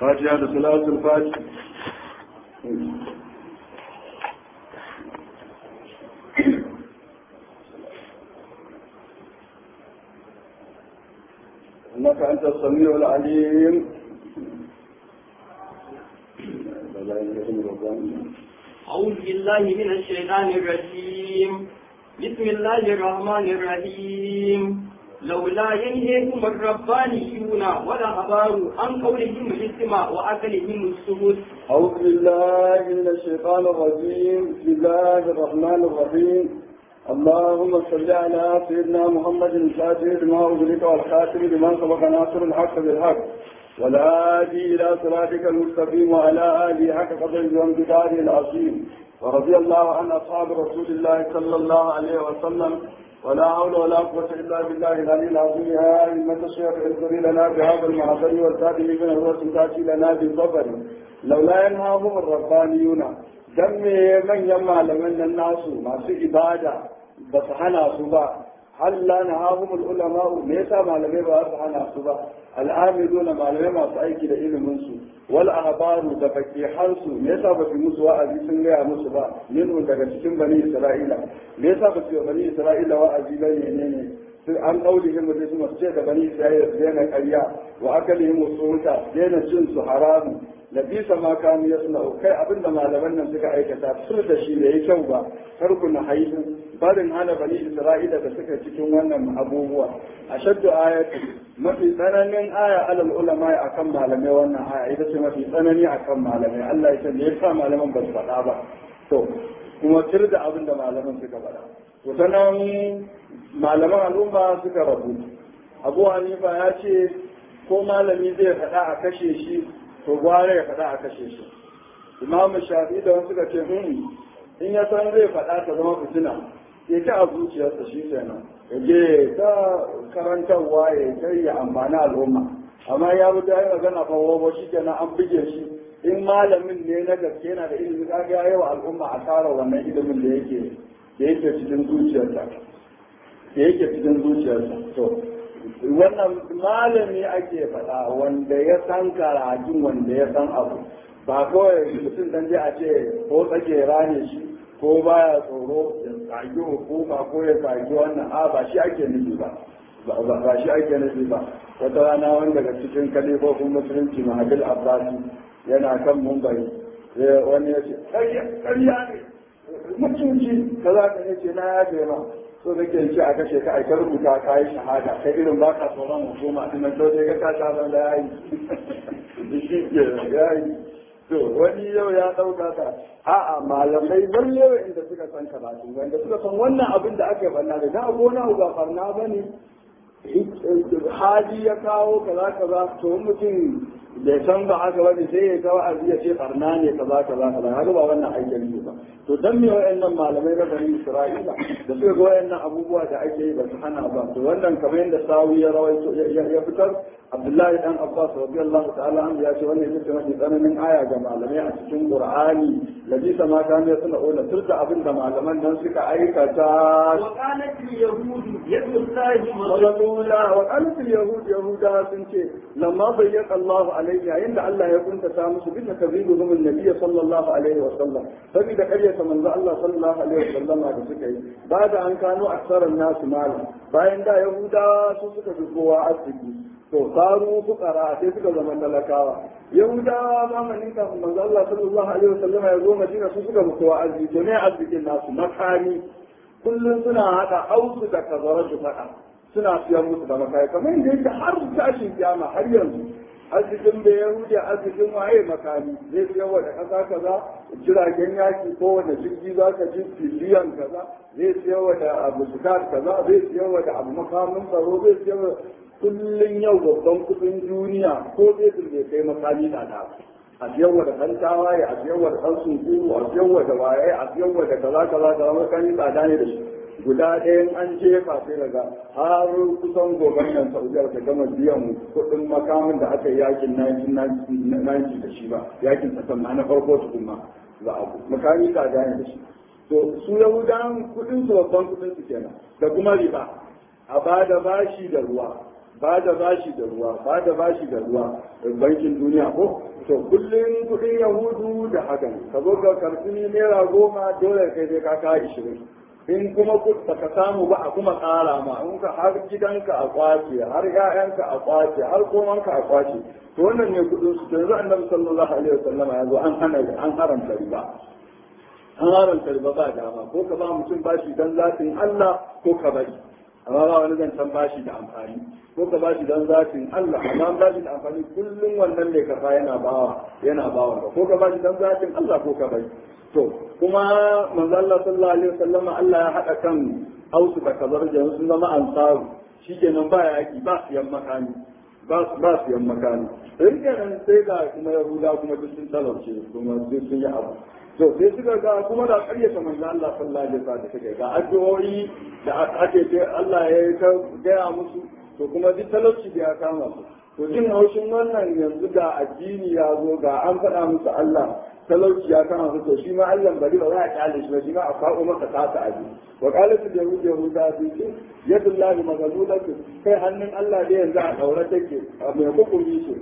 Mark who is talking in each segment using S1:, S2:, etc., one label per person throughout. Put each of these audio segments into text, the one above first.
S1: فاتحة صلاة الفاتحة. إنك أنت السميع العليم.
S2: أعوذ بالله من الشيطان الرجيم. بسم الله الرحمن الرحيم. لولا ينهيهم الربانيون والأحبار عن قولهم الإثم وأكلهم السهت.
S1: أعوذ بالله من الشيطان الرجيم. بسم الله الرحمن الرحيم. اللهم صل على سيدنا محمد الفاتح لما أغلق والخاتم لما سبق ناصر الحق بالحق والهادي إلى صراطك المستقيم وعلى آله حق قدره وامتداره العظيم. ورضي الله عن أصحاب رسول الله صلى الله عليه وسلم. ولا حول ولا قوة إلا بالله العلي العظيم. يا أئمة الشيخ اذكري لنا بهذا المعبر والتابع من الرسل تأتي لنا بالظفر. لولا ينهاهم الربانيون دم من يمع لمن الناس ما في إبادة بس حنا صبا. هل لا نهاهم العلماء ليس ما لم يبقى حنا صبا. العاملون ما لم يبقى سأيك لإل منسو والأحبار دفكي حنسو ليس بفي مسوى أزيسن لها مسوى منهم دكتشن بني إسرائيل ليس بفي بني إسرائيل وأزيلين عن قولهم الرسول مسجد بني إسرائيل زين الأيام وأكلهم السلطة زين الجنس حرام لبيس ما كانوا يصنعوا كي أبدا ما لمنا سكا أي كتاب سلطة شيء لأي شوبة تركنا حيث barin hana bani Isra'ila da suka cikin wannan abubuwa ashaddu ayati mafi tsananin aya alal ulama akan malamai wannan aya ita ce mafi tsanani akan malamai Allah ya ce me yasa malaman ba su faɗa ba to kuma tir da abin da malaman suka faɗa to sanan malaman al'umma suka rabu Abu Hanifa ya ce ko malami zai faɗa a kashe shi to gware ya faɗa a kashe shi Imam Shafi'i da wasu suka ce in ya san zai faɗa ta zama fitina ya ta a zuciyarsa shi kenan ya je ta karantarwa ya kai ya amfani al'umma amma ya bi ta yi magana fa wawo shi kenan an buge shi in malamin ne na gaske yana da ilimi ka ga yawa al'umma a tsara wannan ilimin da yake cikin zuciyarsa to wannan malami ake faɗa wanda ya san karatun wanda ya san abu ba kawai mutum dan je a ce ko tsake rane shi ko baya tsoro ya tsagi hukuma ko ya tsagi wannan ba shi ake nufi ba shi ake nufi ba wata rana wanda daga cikin kalifofin musulunci Mahadil Abbasi yana kan mumbari wani ya ce ƙarya ne mutunci kaza ka ne ce na yaje ma so da ke ce a kashe ka aika rubuta ka yi shahada kai irin ba ka tsoron hukuma din nan sai ga ka sha da yayi shi ke yayi to wani yau ya ɗauka ta a'a malamai lalle inda suka san karatu wanda suka san wannan abin da aka banna da na gona ba farna bane hali ya kawo kaza to mutum da san ba haka bane sai ya kawo azi ya ce farna ne kaza haka ba wannan aikin ne ba to dan me wayannan malamai na bani Isra'ila da suka ga wayannan abubuwa da ake yi ba su hana ba to wannan kamar yadda sawi ya rawaito ya fitar Abdullahi dan Abbas radiyallahu ta'ala anhu ya ce wannan ita ce mafi tsananin aya ga malamai a cikin Qur'ani labisa ma kan ya suna ola turta abin da malaman nan suka aikata
S2: wa qalat al-yahud yadullahi
S1: wa qalat al-yahud yahuda sun ce lamma bayyana Allah alaihi yayin da Allah ya kuntata musu bisa kazibuhum an-nabiy sallallahu alaihi wa sallam saboda karyata manzo Allah sallallahu alaihi wa sallam da suka yi ba da an kano aksaran nasu mala bayan da yahudawa su suka fi kowa arziki to faru fukara sai suka zama talakawa yahudawa zamanin kafin manzo Allah sallallahu alaihi wasallam ya zo Madina su suka fi kowa arziki to ne arzikin nasu makami kullum suna hada ausu da kazara su fada suna siyan musu da makai kamar yadda yake har tashin kiyama har yanzu arzikin da yahudi arzikin waye makami zai siya wa da kasa kaza jiragen yaki ko wanda jirgi za ka ji biliyan kaza zai siya wa da abu kaza zai siya wa da abu makamin tsaro zai siya wa kullum yau babban kudin duniya ko zai bai kai makami na da a siyarwa da ɗan tawaye a siyarwa da ɗan sunkuru a siyarwa da waye a siyarwa da kaza makami tsada ne da shi guda ɗayan an jefa sai daga har kusan gwamnatin Saudiya ta gama biyan kuɗin makamin da aka yi yakin 1990 da shi ba yakin sakan na farko tukun ma za a makami tsada ne da shi to su yahudan kuɗin su babban kuɗin su kenan da kuma riba a bada bashi da ruwa ba da bashi da ruwa ba da bashi da ruwa bankin duniya ko to kullum kudin yahudu da hakan ka zo ka karfi naira 10 dole kai sai ka kawo 20 in kuma baka samu ba a kuma ƙara ma in ka har gidanka a kwace har ƴaƴanka a kwace har komanka a kwace to wannan ne kudin su yanzu annabi sallallahu alaihi wasallam ya zo an haramta riba an haramta riba ba dama ko ka ba mutum bashi dan zatin Allah ko ka bari amma ba wani zancen bashi da amfani ko ka bashi dan zatin Allah amma bashi da amfani kullum wannan ne ka fa yana bawa ko ka bashi dan zatin Allah ko ka bari to kuma manzo Allah sallallahu alaihi wasallam Allah ya hada kan Ausu da Khazraj sun zama ansaru shikenan ba yaki ba siyan makani ba siyan makani sai kenan sai ga kuma Yahuda kuma duk sun talauce kuma duk sun yi abu to sai suka ga kuma da ƙaryata manzo Allah sallallahu alaihi wasallam take ga addu'o'i da ake ce Allah ya ta gaya musu to kuma duk talauci da ya kama su to jin haushin wannan yanzu ga addini ya zo ga an faɗa musu Allah talauci ya kama su to shi ma Allah bari ba za a kyale shi ba shi ma a faɗo masa tasa aji wa qalatu yahuda su ce yadullahi maghlulatu kai hannun Allah da yanzu a daure take mai hukumi shi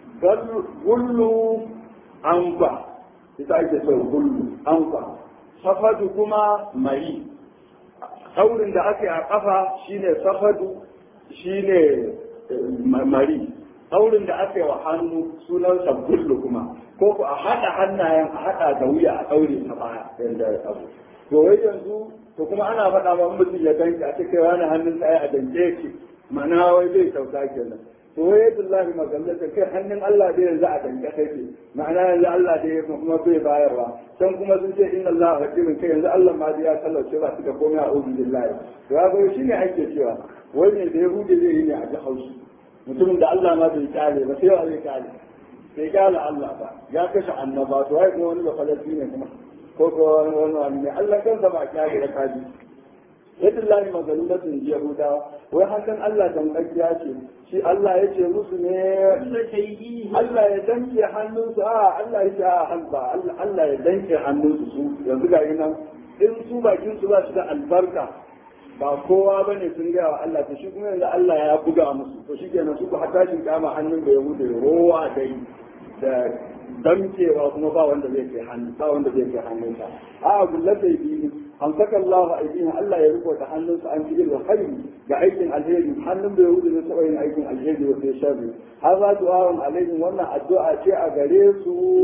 S1: gullu anfa ita ake so gullu anfa safadu kuma mai saurin da ake a kafa shine safadu shine mari saurin da aka yi wa hannu sunansa gullu kuma ko ku a haɗa hannayen a haɗa da wuya a ɗaure ta baya yadda abu to wai yanzu to kuma ana faɗa ma mutum ya danke a cikin wani hannun tsaye a danke shi mana wai zai kyauta kenan to wai yadda Allah magallata kai hannun Allah dai yanzu a danke take ma'ana yanzu Allah dai kuma bai bayarwa can kuma sun ce inna Allah hakimin kai yanzu Allah ma dai ya sallace ba su da komai a ubi billahi to ya ga shi ne ake cewa wai ne da Yahudi zai yi ne a ji haushi mutumin da Allah ma bai kyale ba sai wa zai kyale bai kyale Allah ba ya kashe annaba to ai kuma wani ba falasi ne kuma ko wani ne Allah kansa ba kyale da kaji yadda Allah magalulatun Yahuda wai hakan Allah dan kakiya ce shi Allah ya ce musu ne Allah ya danke hannunsu Allah ya ce Allah ya danke hannunsu su yanzu ga nan in su bakin su ba su da albarka ba kowa ba ne sun gaya wa Allah to shi kuma yanzu Allah ya buga musu to shi kenan su ku hatta shi kama hannun da ya wuce rowa dai da damkewa kuma ba wanda zai kai hannu ba wanda zai kai hannunsa a gullata yi an saka Allah aikin Allah ya riko da hannunsa an fi ilwa khairi ga aikin alheri hannun da ya wuce zai taɓa yin aikin alheri wa sai sharri har za su awon alaihim wannan addu'a ce a gare su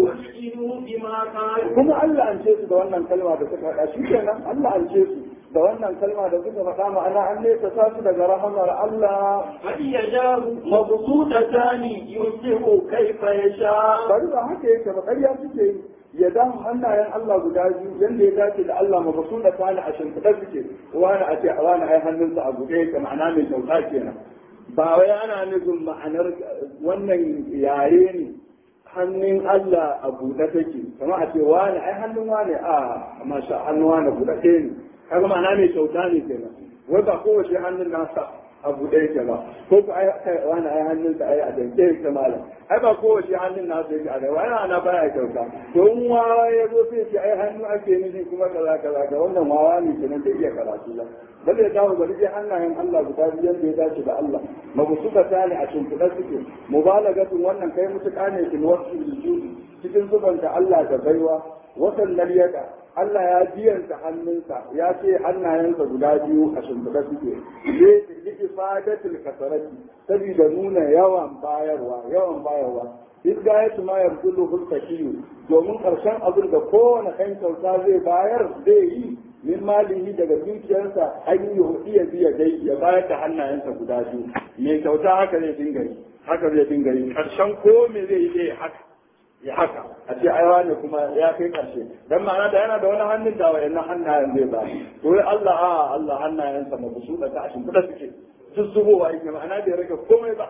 S1: kuma Allah an ce su da wannan kalma da suka faɗa shi kenan Allah an ce su da wannan kalma da suka faɗa ma'ana an nesa ta su daga rahamar Allah
S2: Fadi ya jaru mabusuta tani yusiku kaifa ya sha.
S1: bari ba haka yake ba ƙarya suke yi ya dan hannayen Allah guda biyu yanda ya dace da Allah mabsuta tani a shimfiɗa suke wani a ce wani ai hannunsa a buɗe yake ma'ana mai kyauta kenan ba wai ana nufin ma'anar wannan yare ne hannun Allah a buɗe take kamar a ce wani ai hannun wani a masha hannun wani buɗe ne kaga ma'ana mai kyauta ne kenan wai ba kowace hannun nasa a buɗe yake ba ko ku ai wani ai hannun sa ai a danke yake malam ai ba kowace hannun nasa yake a da wani ana baya kyauta to in wawa ya zo sai ce ai hannu ake nufi kuma kaza kaza ga wannan wawa ne kenan zai iya karatu ba balle ya kawo bari dai hannayen Allah guda biyu yanda ya dace da Allah mabusuka tani a shimfiɗa suke mubalagatun wannan kai mutuƙa ne fil wasfi bil judi cikin zubanta Allah da baiwa wasan yada Allah ya biyanta hannunsa ya ce hannayensa guda biyu a shimfiɗa suke li ifadatil kasarati saboda nuna yawan bayarwa idda ya tuma ya kullu hulkakiyu domin karshen abin da kowane kan kyauta zai bayar zai yi min malihi daga dukiyarsa an yi iya biya dai ya bayar da hannayensa guda biyu mai kyauta haka zai dinga yi karshen ko me zai yi zai haka ya haka a ce aiwa ne kuma ya kai karshe dan ma'ana da yana da wani hannun da wayannan hannayen zai ba to Allah hannayensa mabusu da ta shin kuda suke duk zubowa yake ma'ana bai rage komai ba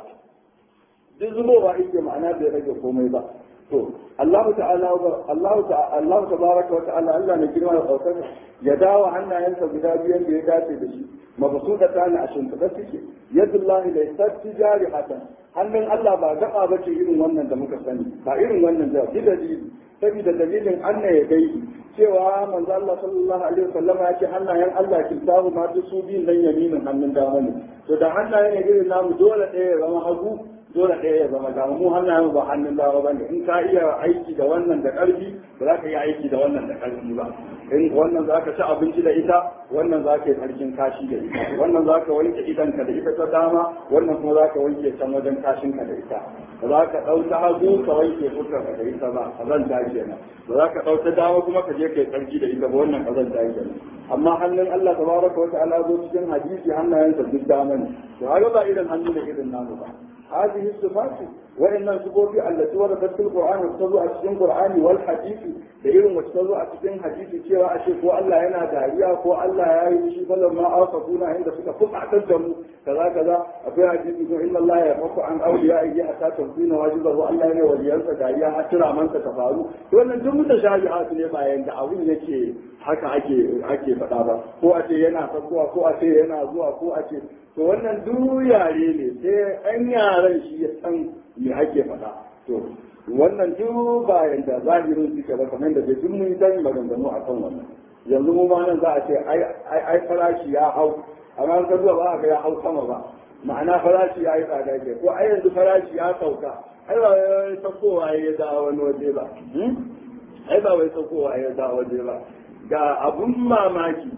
S1: to Allah tabaraka wa ta'ala Allah ne girma da daukar ya dawo hannayensa guda biyan da ya dace da shi mabsuda ta ne a shimfiɗa suke yadullahi la yastijari hatan hannun Allah ba gaba ba ce irin wannan da muka sani ba irin wannan da dalili saboda dalilin anna ya dai cewa manzo Allah sallallahu alaihi wasallam ya ce hannayen Allah kitabu ma su biyun dan yaminin hannun dama ne to da hannayen ne irin namu dole ɗaya ya zama hagu dole ɗaya ya zama dama mu hannayen ba hannun dama bane in ka iya aiki da wannan da ƙarfi ba za ka iya aiki da wannan da ƙarfi ba in wannan za ka ci abinci da ita wannan za ka yi tsarkin kashi da ita wannan za ka wanke idanka da ita ta dama wannan kuma za ka wanke can wajen kashinka da ita ba za ka ɗau ta hagu ka wanke fuskarka da ita ba ƙazanta kenan ba za ka ɗau ta dama kuma ka je ka yi tsarki da ita ba wannan ƙazanta kenan amma hannun Allah tabaraka wa ta'ala zo cikin hadisi hannayensa duk dama ne to haka ba irin hannu da irin namu ba هذه الصفات وإن الصفات التي وردت في القرآن واستوى أتسين القرآن والحديث دائما واستوى أتسين حديث سوى أشيك والله هنا داريا والله يا يشي فلما أوصفونا عند سكة فقعة الدم كذا كذا أبي حديث يقول إن الله يفق عن أوليائه حتى تنفين واجبه والله هنا وليانسى داريا أسرع من تتفاعلوا وأن أنتم متشابهات لما يندعون يكي haka ake faɗa ba ko a ce yana sakuwa ko a ce yana zuwa ko a ce to wannan duk yare ne sai an yaran shi ya san me ake faɗa to wannan duk ba yanda zahirin suke ba kamar da duk mun yi maganganu a kan wannan yanzu mu ma nan za a ce ai farashi ya hau amma ka zuwa ba a ga ya hau sama ba ma'ana farashi ya yi tsada ke ko ai yanzu farashi ya sauka ai ba wai saukowa ya da wani waje ba ai ba wai saukowa ya da waje ba ga abun mamaki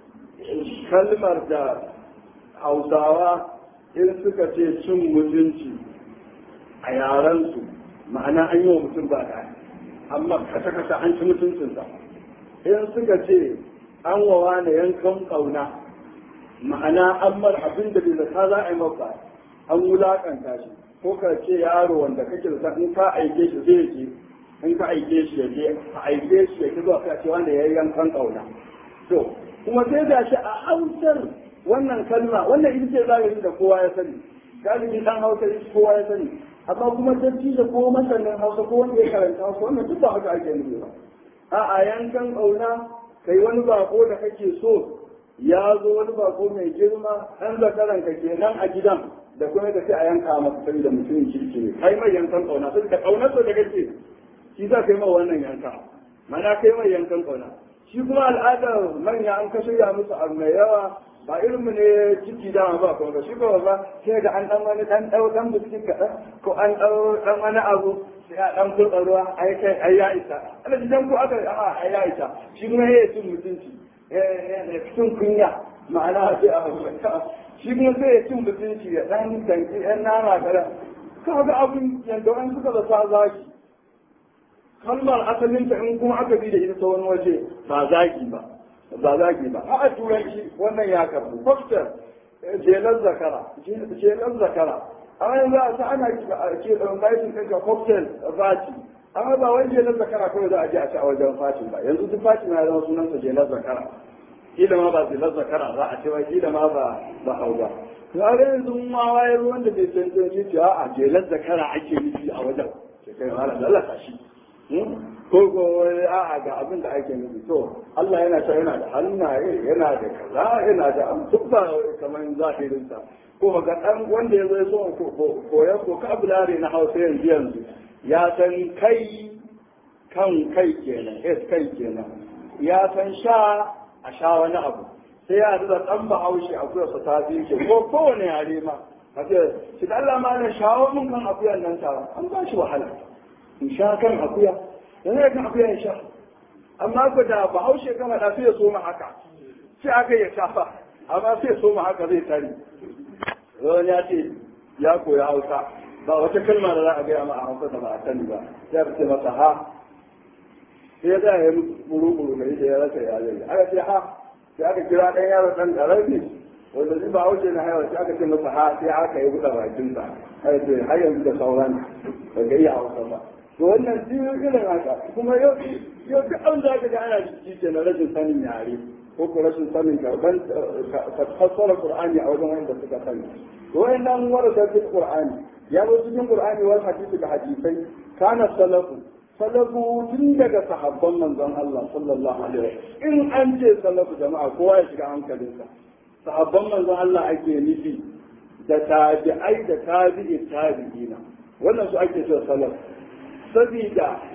S1: kalmar da hausawa in suka ce cin mutunci a yarensu ma'ana an yi wa mutum ba da amma kasa an ci mutuncinsa in suka ce an wa wani yankan ƙauna ma'ana an mar abin da bai zata za a yi maka an wulaƙanta shi ko ka ce yaro wanda kake da in ka aike shi zai je in ka aike shi ya je ka aike shi ya ke zuwa ka ce wanda ya yi yankan ƙauna to kuma sai da shi a hausar wannan kalma wannan ita ce zagari da kowa ya sani galibi dan hausa ita kowa ya sani amma kuma dabci da ko masanin hausa ko wanda ya karanta hausa wannan duk ba haka ake nufi ba a yankan ƙauna kai wani bako da kake so ya zo wani bako mai girma ɗan zakaran ka kenan a gidan da kuma da sai a yanka masa saboda mutumin kirki ne kai mai yankan ƙauna saboda ƙaunar da kake shi za ka yi mai wannan yanka mana kai mai yankan ƙauna shi kuma al'adar manya an kashe ya musu abu mai yawa ba irin mu ne ciki dama ba kuma ba shi ba sai da an dan wani dan dan biskit kaɗan ko an dan wani abu sai a dan kurɓa ruwa ai ya isa ana jidan ko aka ai ya isa shi kuma ya cin mutunci ya cin kunya ma'ana sai a shi kuma sai ya cin mutunci ya dan danki yan nama kaɗan kaga abun yanda an suka zata zaki kalmar asalinta in kuma aka bi da ita ta wani waje ba zaki ba ba zaki ba a turanci wannan ya karbu cocktail jelar zakara amma yanzu a sa ana ce da bayan kanka cocktail fati amma ba wai jelar zakara kawai za a je a ci a wajen fatin ba yanzu duk fatin ya zama sunansa jelar zakara kila ma ba jelar zakara za a ce ba kila ma ba hau ba to a yanzu ma wayar wanda bai cancanci ce a jelar zakara ake nufi a wajen sai kai ma lalata shi ko a'a ga abin da ake nufi to Allah yana cewa yana da hannaye yana da kaza yana da amsuba kamar zahirinsa ko ga dan wanda ya zo so koyan vocabulary na Hausa yanzu ya san kan kai kenan kai kenan ya san sha a sha wani abu sai ya da dan Bahaushe akuya sa ta fi ke ko kowane yare ma kace shi Allah ma na shawo mun kan akuyan nan ta an ba shi wahala in sha kan akuya yanzu kan akuya ya sha amma ku da Bahaushe kama da sai ya so mu haka sai aka ya shafa amma sai ya so mu haka zai tare wani ya ce ya koya Hausa ba wata kalma da za a gaya ma a Hausa da ba a sani ba ya ce masa ha sai ya ya buru mai da ya rasa ya zai aka ce ha sai aka kira ɗan yaro ɗan ƙarami wanda zai ba Bahaushe na haihuwa sai aka ce masa ha sai aka yi buɗe bakinsa aka ce har yanzu da sauran ba ga iya Hausa ba to wannan irin haka kuma yau duk abin da aka ga ana jiki ke na rashin sanin yare ko ko rashin sanin karban fassara Qur'ani a wajen wanda suka sani to wayannan warasa cikin Qur'ani ya zo cikin Qur'ani wal hadisi da hadisai kana salafu tun daga sahabban manzon Allah sallallahu alaihi wasallam in an ce salafu jama'a kowa ya shiga hankalinsa sahabban manzon Allah ake nufi da tabi'ai da tabi'ina wannan su ake cewa salaf sabida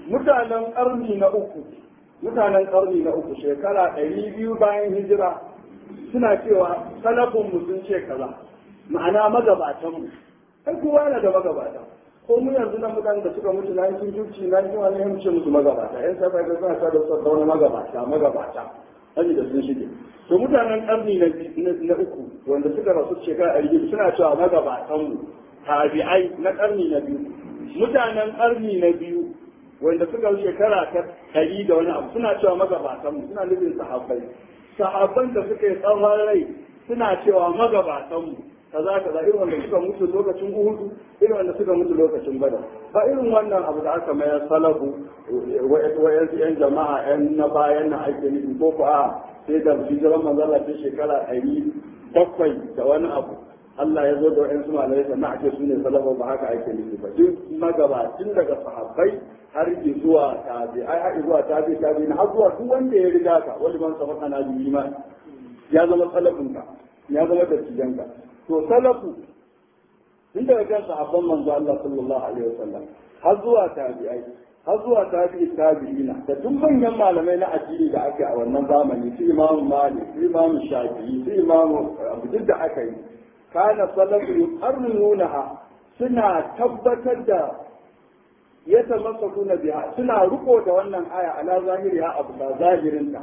S1: mutanen ƙarni na uku shekara 200 bayan hijira suna cewa salafin mu sun ce kaza ma'ana magabatan mu kai kowa yana da magabata ko mu yanzu nan mutanen da suka mutu na yin juci na yin wani yanci musu magabata yan safa ga suna da su da wani magabata hadi da sun shige to mutanen ƙarni na uku wanda suka rasu shekara 200 suna cewa magabatan mu tabi'ai na ƙarni na biyu mutanen ƙarni na biyu wanda suka shekara ta 100 da wani abu suna cewa magabatan mu suna nufin sahabban da suka yi tsawon rai suna cewa magabatan mu kaza irin wanda suka mutu lokacin Uhud irin wanda suka mutu lokacin Badar ba irin wannan abu da aka mayar salafu wayansu yan jama'a yan na bayan na ake nufi ko ko a sai da hijiran manzala ta shekara 700 da wani abu Allah ya zo da wayansu malamai sannan ake su ne salafu ba haka ake nufi ba duk magabacin daga sahabbai har zuwa tabi'ai har zuwa tabi'i na har zuwa duk wanda ya riga ka wani man sabaka na bi iman ya zama salafinka ya zama dattijanka to salafu tun daga kan sahabban manzo Allah sallallahu alaihi wasallam har zuwa tabi'ai har zuwa tabi'ina da duk manyan malamai na addini da ake a wannan zamani su Imam Malik su Imam Shafi'i su Imam Abu da aka yi kana salafu yuqarrinunaha suna tabbatar da yatamassakuna biha suna riko da wannan aya ala zahiriha abu da zahirinta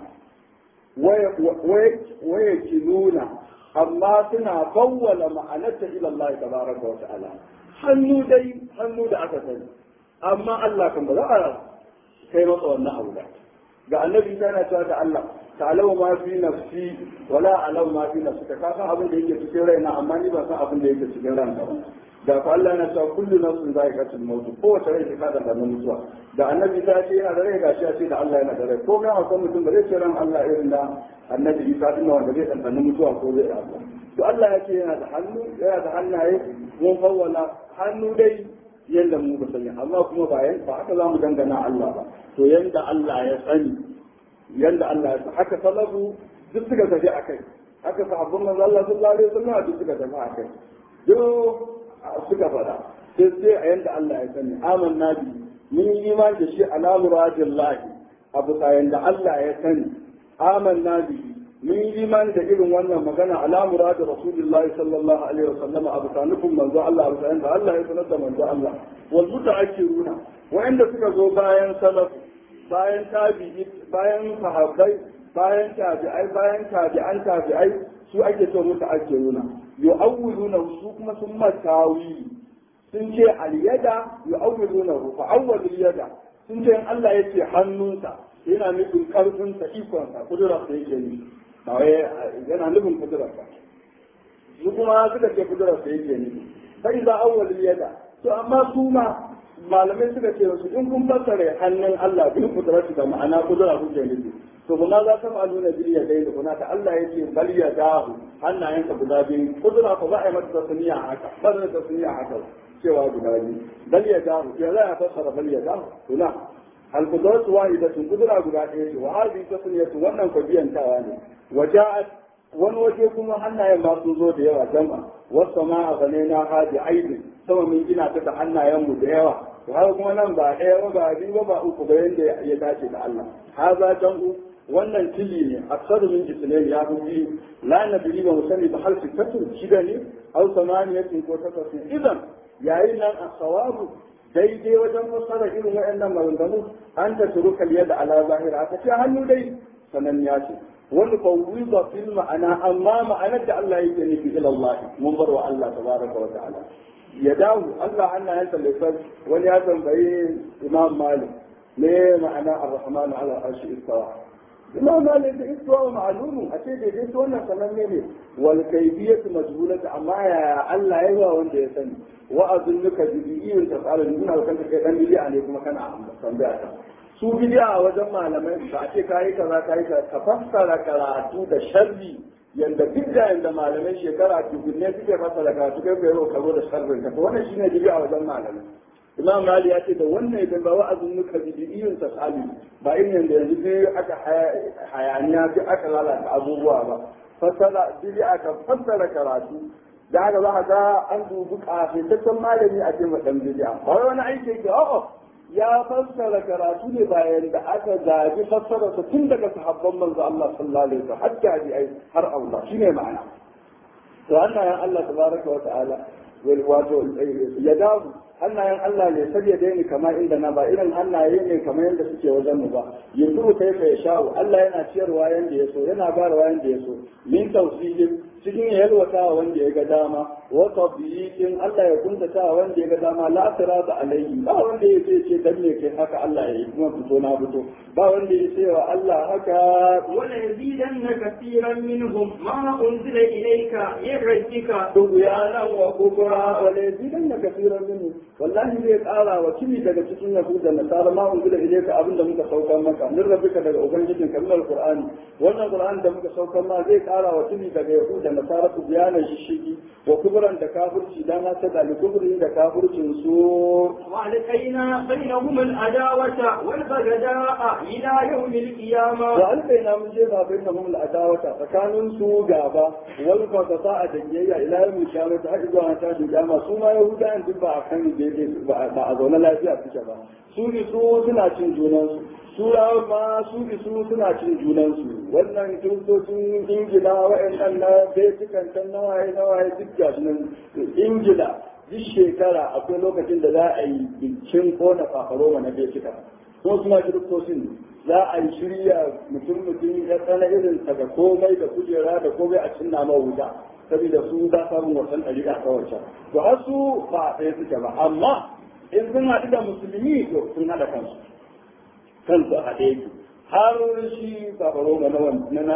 S1: waya kinuna amma suna bawwala ma'anarta ila Allah tabaraka wa ta'ala hannu da aka sani amma Allah kan ba za a kai masa wannan abu da ga annabi yana cewa da Allah ta'lamu ma fi nafsi wala a'lamu ma fi nafsika ka san abin da yake cikin raina amma ni ba san abin da yake cikin ranka ba da fa Allah yana cewa kullu nafsin za'iqatul maut kowace rai ta da mutuwa da annabi ta ce yana da rai gashi ya ce da Allah yana da rai ko ga akwai mutum ba zai ce ran Allah irin da annabi Isa din wanda zai dan mutuwa ko zai Allah to Allah ya ce yana da hannu yana da hannaye mun fawwala hannu dai yanda mu ba sani amma kuma ba haka za mu dangana Allah ba to yanda Allah ya sani yanda Allah ya sani haka salafu duk suka tafi akai haka sahabban manzo Allah sallallahu alaihi wasallam duk suka tafi akai duk suka fada sai a yanda Allah ya sani amanna bi mun yi imani da shi ala muradillahi abu kayan da Allah ya sani amanna bi mun yi imani da irin wannan magana ala muradi rasulullahi sallallahu alaihi wasallam abu kanufin manzo Allah abu kayan da Allah ya sanar da manzo Allah wal mutaakkiruna wa'anda suka zo bayan salaf bayan tabi'i bayan sahabbai bayan tabi'ai su ake so mutaakkiruna yu'awwiluna su kuma sun matawi sun ce al-yada yu'awwiluna fa awwal al-yada sun ce in Allah yace hannunsa yana nufin karfinsa ikonsa kudurarsa yake ni ba wai yana nufin kudurarsa su kuma suka ce kudurarsa yake ni sai za awwal al-yada to amma su ma malamai suka ce su in kun fassara hannun Allah bin kudurarsa da ma'ana kudura kuke nufi to kuma za ta ma'aluna bil yadai da kuna ta Allah yake bal yadahu hannayenka guda biyu kudura ko ba a yi mata tasniya haka ba da tasniya haka cewa guda biyu bal yadahu ya za a fassara bal yadahu kuna al qudratu wahidatun kudura guda ɗaya ce wa hadhihi tasniyatu wannan ko biyantawa ne waja'at wani waje kuma hannayen ba sun zo da yawa jama'a wasu ma a gane na haji aidi sama mun gina ta da hannayen mu da yawa to haka kuma nan ba ɗaya ba biyu ba uku ba yanda ya dace da Allah haza jam'u wannan tili ne aksaru min islam ya fi la nabiri ba musani ba har sittatu shida ne au samaniyatin ko takwas idan yayin nan as-sawabu daidai wajen fasara irin waɗannan maganganu an ta turuka yadda ala zahira ta ce hannu dai sanan ya ce wani fawwiza fil ma'ana amma ma'anar da Allah yake nufi ila Allah mun bar wa Allah tabaraka wa ta'ala ya dawo Allah Allah ya tallafa wani ya tambayi Imam Malik me ma'ana ar-rahman ala arshi istawa Imam Malik da istawa ma'lumun a ce daidai to wannan sananne ne wal kayfiyatu majhulatu amma ya Allah ya ba wanda ya sani wa azunnuka bidiyin tasalu ina kan kai dan bidiya ne kuma kana tambaya ta su bidiya wajen malamai ba a ce kayi kaza ka fassara karatu da sharri yanda duk da yanda malamai shekara dubbinne suke fassara karatu kai bai ka zo da sharrin ka wannan shine bidiya wajen malamai Imam Mali ya ce da wannan idan ba wa'azin nuka bidiyin tasalu ba irin yanda yanzu sai aka hayaniya duk aka lalata abubuwa ba fassara bidiya ka fassara karatu da haka za ka ga an dubi kafin malami a ce ma dan bidiya ba wani aiki ke a'a ya fassara karatu ne bayan da aka gaji fassararsa tun daga sahabban manzo Allah sallallahu alaihi wasallam har tabi'ai har Allah shine ma'ana to hannayen Allah tabaraka wa ta'ala wato ya dawo hannayen Allah ne saboda dai ni kamar inda na ba irin hannaye ne kamar yadda suke wajen mu ba yanzu kai fa ya sha'u Allah yana ciyarwa yanda ya so yana bayarwa yanda ya so min tawfiqin cikin yalwata wanda ya ga dama wa tabiyin Allah ya kuntata wanda ya ga dama la tarada alaihi ba wanda ya ce dan ne kai haka Allah ya yi kuma fito na fito ba wanda ya ce wa Allah haka
S2: wala yazidanna kaseeran minhum ma unzila ilayka min rabbika
S1: tughyanan wa kufra wala yazidanna kaseeran minhum wallahi zai kara wa kimi daga cikin yahuda da nasara ma unzila ilayka abinda muka saukar maka min rabbika daga ubangijin kamar alqur'ani wannan qur'ani da muka saukar ma zai kara wa kimi daga yahuda da nasara su bayanan shishigi wa kubran da kafirci dan haka da kubrin da kafircin su
S2: wa alqaina bainahum al-adawata wal baghdha ila yawm al-qiyamah
S1: wa alqaina mun jefa bainahum al-adawata tsakanin su gaba wal baghdha da jiyya ila yawm al-qiyamah har zuwa ta kiyama su ma yahudan duk ba a kan daidai ba a zaune lafiya suke ba su suna cin junansu turawa ma su suna cin junansu wannan kiristocin ingila wa'annan na basican can nawaye duk gashi nan ingila duk shekara akwai lokacin da za a yi bincin kona fafaroma na basican kuma suna kiristocin za a yi shirya mutum ya tsana irin daga komai da kujera da komai a cin nama wuta saboda su za samun wasan ɗari a kawace to har su ba a tsaye suke ba amma in sun haɗu da musulmi to sun haɗa kansu a haɗe yake har shi babaroma na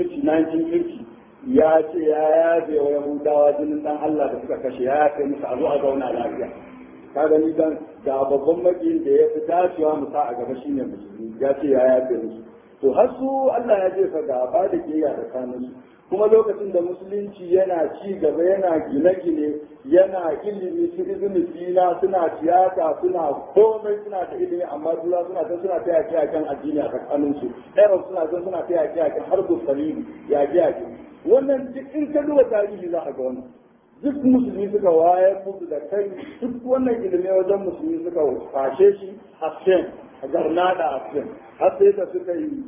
S1: 1950 ya ce ya yaje wa yahudawa jinin dan Allah da suka kashe ya kai musu a zo a zauna lafiya ka gani dan ga babban makiyin da ya fi dacewa mu sa a gaba shine musulmi ya ce ya yaje musu to har su Allah ya jefa gaba da kiyaya tsakaninsu kuma lokacin da musulunci yana ci gaba yana gine-gine yana ilimi su izini fina suna tiyata suna komai suna da ilimi amma tura suna ta yaki yakin addini a tsakaninsu arab suna ta yaki yakin harbus salimi yaki wannan duk in ka duba tarihi za a ga wannan duk musulmi suka wayar musu da kai duk wannan ilimi wajen musulmi suka fashe shi hafsen a garnada hafsen har sai da suka yi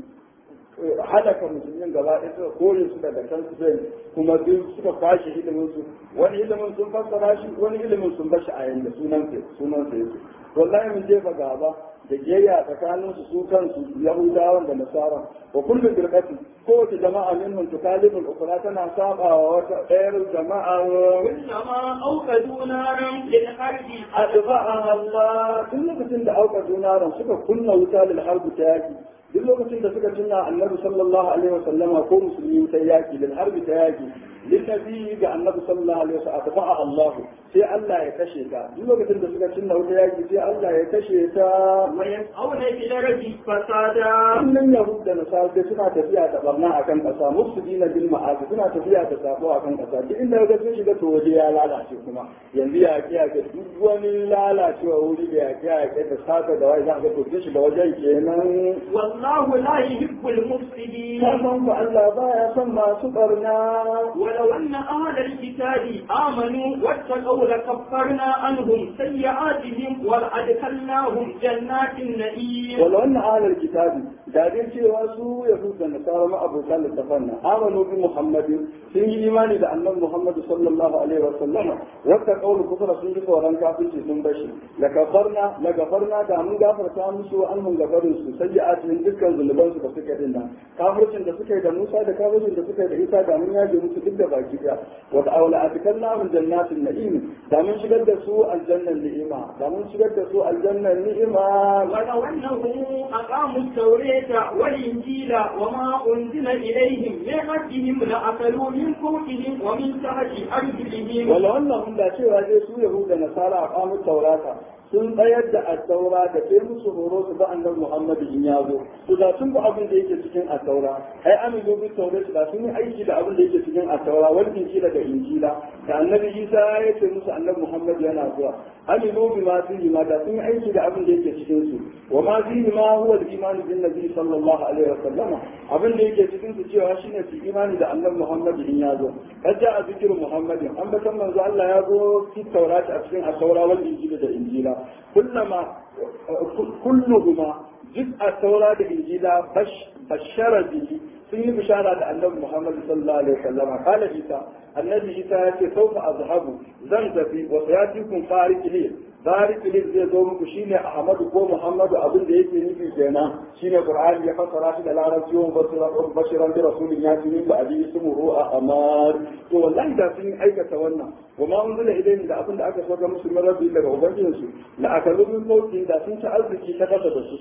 S1: halaka musulmin gaba ɗaya suka kore su daga can su zai kuma duk suka kwashe ilimin su wani ilimin sun fassara shi wani ilimin sun bashi a yanda sunan sa yake wallahi mun jefa gaba da gayya tsakanin su kansu yahudawan da nasara wa kullu firqatin kowace jama'a minhum tukalimu al-ukhra tana saba wa wata ɗayar jama'a
S2: kullama awqadu naran lil harbi
S1: adfa'aha Allah tun lokacin da awqadu naran suka kunna wuta lil harbi ta yaki duk lokacin da suka tunna annabi sallallahu alaihi wa sallama ko musulmi ta yaki lil harbi ta yaki lil nabi ga annabi sallallahu alaihi wa sallam adfa'a Allah sai Allah ya kashe ta duk lokacin da suka tunna wuta yaki sai Allah ya kashe ta
S2: wayan auna bil raji fasada
S1: wannan yahuda na sai suna tafiya da barna akan kasa mufsidina bil ma'asi suna tafiya da sabo akan kasa duk inda ga sun shiga to waje ya lalace kuma yanzu ya kiya ga duk wani lalacewa wuri da ya kiya ga da sata da wai za ka to shiga wajen kenan
S2: wallahu la yuhibbul mufsidin
S1: kaman ku Allah baya son masu barna
S2: ولو أن أهل الكتاب آمنوا واتقوا لكفرنا عنهم سيئاتهم ولأدخلناهم جنات النعيم
S1: ولو أن أهل الكتاب دادين شيء واسو يهود النصارى ما أبو طالب تفنى آمنوا بمحمد سنجي إيمان إذا أن محمد صلى الله عليه وسلم واتقوا لكفر سنجي وران كافر سنبشي لكفرنا دامن غافر تامسوا عنهم غفروا سيئاتهم ذكر ذنبان سبسكتنا كافر سنجي da Musa da kafirin da suka da Isa da mun yaje musu duk da baki daya wa ta'ala atakanna min jannatin na'im da mun shigar da su aljannan ni'ima da mun shigar da su aljannan ni'ima
S2: wa law annahum aqamu at-tawrata wal injila wa ma unzila ilayhim min rabbihim la akalu min fawqihim wa min tahti arjulihim
S1: wa law annahum la cewa dai su yahuda nasara aqamu at-tawrata sun tsayar da attaura da sai musu horo su ba annabi Muhammad in ya zo to da sun bi abin da yake cikin attaura ai aminu bi tawrat da sun yi aiki da abin da yake cikin attaura wal injila da injila da annabi Isa ya ce musu annabi Muhammad yana zuwa aminu bi ma sun yi ma da sun yi aiki da abin da yake cikin su wa ma fihi ma huwa al-iman bin nabi sallallahu alaihi wa sallam abin da yake cikin su cewa shine su imani da annabi Muhammad in ya zo kaja a zikirin Muhammadin an batan manzo Allah ya zo fi taurati a cikin at-taura wal injila da injila kulluhuma duk at-taura da injila bashara bihi sun yi bishara da annabi Muhammad sallallahu alaihi wasallam kala Isa annabi Isa ya ce sauka azhabu zan tafi wa sayatikum farikili farikili zai zo muku shine Ahmadu ko Muhammadu abin da yake nufi kenan shine Qur'ani ya fassara shi da larabci wa bashiran bi rasulin ya tuni ba abi ismuhu amar to wallahi da sun aikata wannan wa ma unzila ilayhim da abin da aka saka musu min rabbi daga ubangijinsu la akalu min fawqin da sun ci arziki ta kasa da su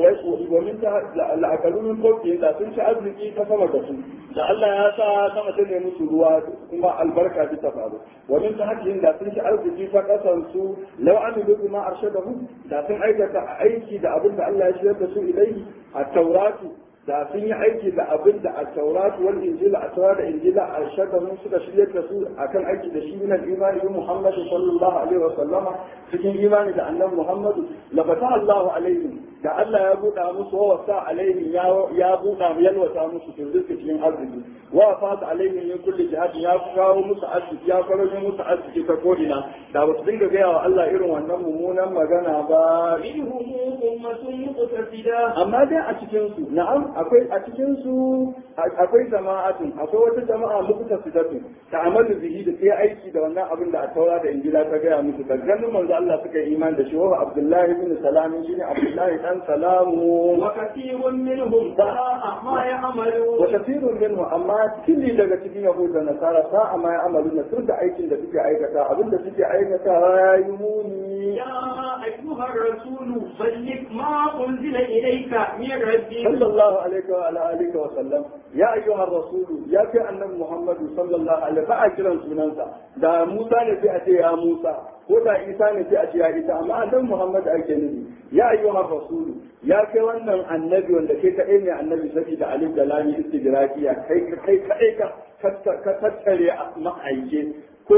S1: wa min ta la akalu min fawqin da sun ci arziki ta sama da su da Allah ya sa sama ta ne musu ruwa kuma albarka ta faru wa min ta hakkin da sun ci arziki ta kasan su law amilu bima arshadahu da sun aikata aiki da abin da Allah ya shirya da su ilaihi at-tauratu da sun yi aiki da abin da at-tauratu wal injila at-taura da injila arshadahu suka shirya da su akan aiki da shi min al-imani bi Muhammad sallallahu alaihi wa sallama cikin imani da annabi Muhammad la fata Allahu alaihim da Allah ya buɗa musu wa wasa alaihim ya buɗa yalwata musu rizqi cikin arziki wa fata alaihim min kulli jihad ya kawo musu arziki ya kawo musu arziki ta kodina da ba su dinga gaya wa Allah irin wannan mummunan magana ba
S2: minhum ummatun muqtasida
S1: amma dai a cikin su na'am akwai a cikin su akwai jama'atun akwai wata jama'a muqtasidatun ta'amalu bihi da sai aiki da wannan abin da a taura da injila ta gaya musu da ganin manzo Allah suka yi imani da shi wa Abdullahi ibn Salam shine Abdullahi dan Salamu
S2: wa kathirun minhum sa'a ma ya'malu
S1: wa kathirun minhum amma kili daga cikin yahuda da nasara sa'a ma ya'malu na tur da aikin da suke aikata abin da suke aikata ya yi muni
S2: ya ayyuhar rasulu balligh ma unzila ilayka min rabbik
S1: sallallahu alaihi wa ala alihi wa sallam ya ayyuhar rasulu ya fi annabi Muhammad sallallahu alaihi ba a kiran sunansa da Musa ne sai a ce ya Musa ko da Isa ne sai a ce ya Isa amma annabi Muhammad ake nufi ya ayyuhar rasulu ya kai wannan annabi wanda kai kaɗai ne annabi sabi da alif da lami istigrafiya kai kaɗai ka tattare ma'aike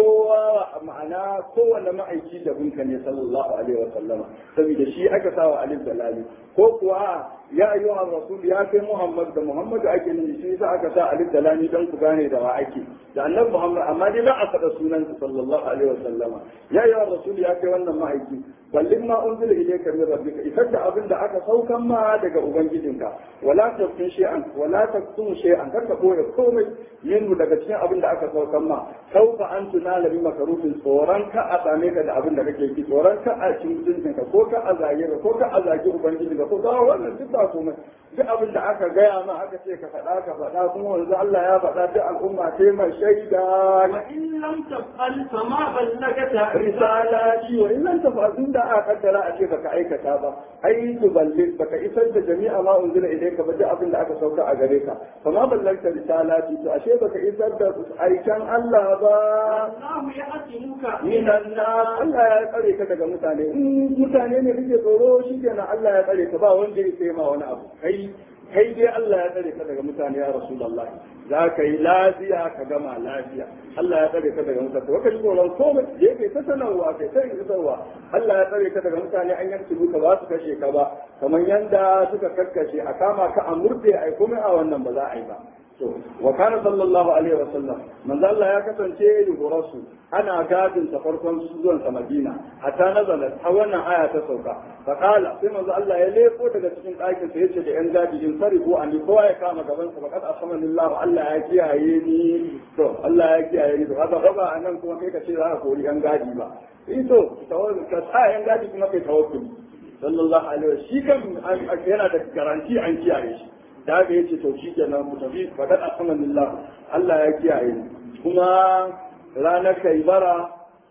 S1: kowa ma'ana kowane ma'aiki da bunka ne sallallahu alaihi wa sallama saboda shi aka sawa alif da lami ko kuwa ya ayyuha rasul ya kai Muhammad da Muhammadu ake nufi shi yasa aka sa alif da lami dan ku gane da wa ake da annabi Muhammad amma dai za a faɗa sunan sallallahu alaihi wa sallama ya ayyuha rasul ya kai wannan ma'aiki ballin ma unzila ilayka min rabbika isar da abin da aka saukan ma daga ubangijinka wala takun shay'an wala takun shay'an kar ka koya komai yin daga cikin abin da aka saukan ma sauka an tunala bi makarufin tsoron ka a same ka da abin da kake ki tsoron ka a cikin mutuncinka ko ka a zage ka ko ka a zage ubangijinka ko ka wannan duk ba komai duk abin da aka gaya ma aka ce ka faɗa kuma wanzu Allah ya faɗa duk al'umma sai mai shaida
S2: wa in lam taf'al fama ballagata
S1: risalati wa in lam taf'al da aka kaddara a ce baka aikata ba ai tu ballig baka isar da jami'a ma unzila ilayka ba duk abin da aka sauka a gare ka fama ballagta risalati to ashe baka isar da aikan Allah ba
S2: Allahu ya'timuka
S1: minan nas Allah ya tsare ka daga mutane in mutane ne kake tsoro shikenan Allah ya tsare ka ba wanda ya sai ma wani abu kai dai Allah ya tsare ka daga mutane ya Rasulullah za ka yi lafiya ka gama lafiya Allah ya tsare ka daga mutane wa kai tsoron komai je kai ta sanarwa kai ta isarwa Allah ya tsare ka daga mutane an yanke ka ba su kashe ka ba kamar yanda suka kakkashe a kama ka a murde ai komai a wannan ba za a yi ba to wa kana sallallahu alaihi wa sallam manzo Allah ya kasance yuhrasu ana gadin sa farkon zuwan sa Madina hatta nazala ta wannan aya ta sauka fa qala sai manzo Allah ya leko daga cikin ɗakin sa yace da yan gadi in sarifu an kowa ya kama gaban sa faqad asamanillahu Allah ya kiyaye ni to Allah ya kiyaye ni to haka ba anan kuma kai ka ce za ka kori yan gadi ba to tawakkul ka sa yan gadi kuma kai tawakkuli sallallahu alaihi wa shi kan yana da garanti an kiyaye shi da haka yace to shi kenan mu tafi faqad alhamdulillah Allah ya kiyaye ni kuma ranar Kaibara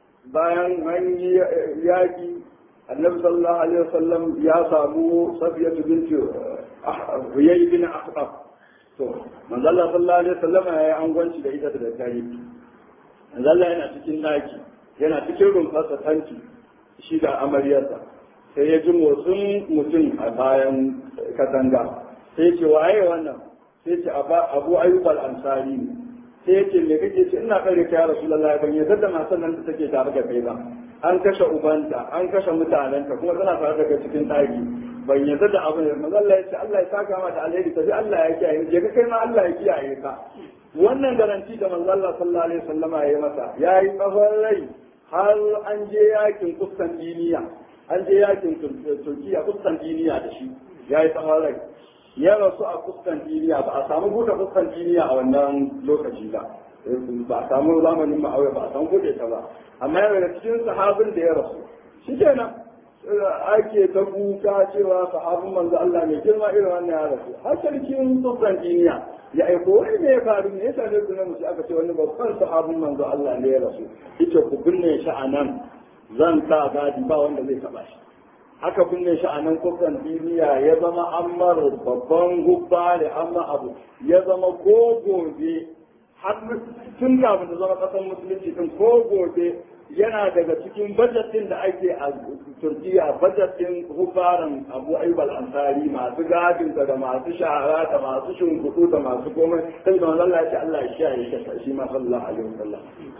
S1: bayan an yi yaki Annabi sallallahu alaihi wasallam ya samu Safiyatu binti Huyay bin Akhtab to manzo Allah sallallahu alaihi wasallam ya yi angwanci da ita da dare manzo Allah yana cikin daki yana cikin rumfarsa tanki shi da amaryarsa sai ya ji motsin mutum a bayan katanga sai ce waye wannan sai ce abu ayyub al-ansari ne sai ce me kake ce ina kare ka ya rasulullahi ban yarda da matan nan da take tare da kai ba an kashe ubanta an kashe mutanenta kuma tana tare da kai cikin ɗaki ban yarda da abin da manzo Allah ya ce Allah ya saka ma da alheri tafi Allah ya kiyaye je ka kai ma Allah ya kiyaye ka wannan garanti da manzo Allah sallallahu alaihi wasallama ya yi masa yayi tsawon rai har an je yakin Constantinople an je yakin Turkiya Constantinople da shi yayi tsawon rai ya rasu a Constantinople ba a samu buɗe Constantinople a wannan lokaci ba a samu zamanin Muawiya ba a samu buɗe ta ba amma yana da cikin sahabin da ya rasu shi kenan ake ta kuka cewa sahabin manzo Allah mai girma irin wannan ya rasu har sarkin Constantinople ya aiko wani ne ya faru ne ya same ku na musu aka ce wani babban sahabin manzo Allah ne ya rasu ita ku binne shi a nan zan sa gadi ba wanda zai taba shi aka binne shi a nan kofar duniya ya zama ammar babban gubba da amma abu ya zama ko gobe har tun kafin da zama kasar musulunci din ko gobe yana daga cikin bajetin da ake a Turkiya bajetin hubbaran Abu Ayyub al-Ansari masu gadin da masu shahara da masu shunkudu da masu komai sai da Allah ya ce Allah ya kiyaye shi ma sallallahu alaihi wasallam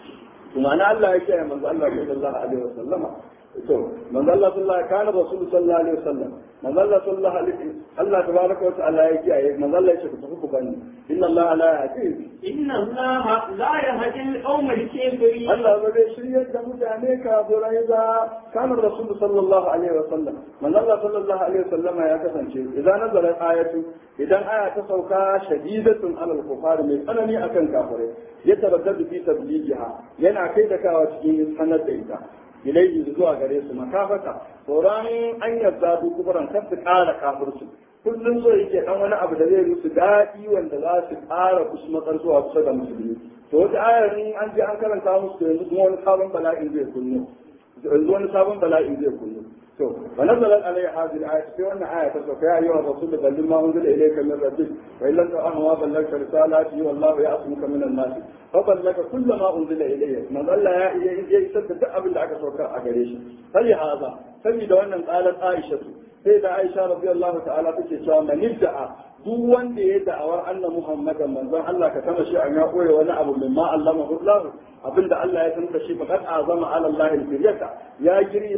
S1: kuma na Allah ya kiyaye manzo Allah sallallahu alaihi wasallama to manzo Allah sallallahu kana rasul sallallahu alaihi wasallam manzo Allah sallallahu alaihi Allah tabaraka wa ta'ala ya kiyaye manzo Allah ya ce ku tafi ku bani inna Allah la yahdi
S2: inna Allah la yahdi al-qawm al-kafirin
S1: Allah ba zai shiryar da mutane kafirai ba kana rasul sallallahu alaihi wasallam manzo Allah sallallahu alaihi wasallam ya kasance idan nazara ayatu idan aya ta sauka shadidatun alal kufar mai tsanani akan kafirai ya tabaddadu fi tablighiha yana kai da kawa cikin sanar da ita ilaihi zuwa gare su makafata tsoron an yarda su kufuran kar su ƙara kafirsu kullum so yake dan wani abu da zai musu daɗi wanda za su ƙara kusa matsar zuwa kusa da musulmi to wata ayar an je an karanta musu yanzu kuma wani sabon bala'in zai kunno yanzu wani sabon bala'in zai kunno to fa nazalat alayhi hadhihi al-ayat sai wannan aya ta sauka ya ayyuha rasul balligh ma unzila ilayka min rabbik wa illa ta'amma ballagta risalati wallahu ya'lamuka min an-nas fa ballagha kull ma unzila ilayka man Allah ya isar da duk abin da aka sauka a gare shi sai haza saboda wannan qalat Aisha sai da Aisha radiyallahu ta'ala take cewa man da'a duk wanda ya da'awar anna Muhammadan manzon Allah ka tama shi an ya koya wani abu min ma allamahu Allah abinda Allah ya sanar shi faqad azama ala Allah al-firyata ya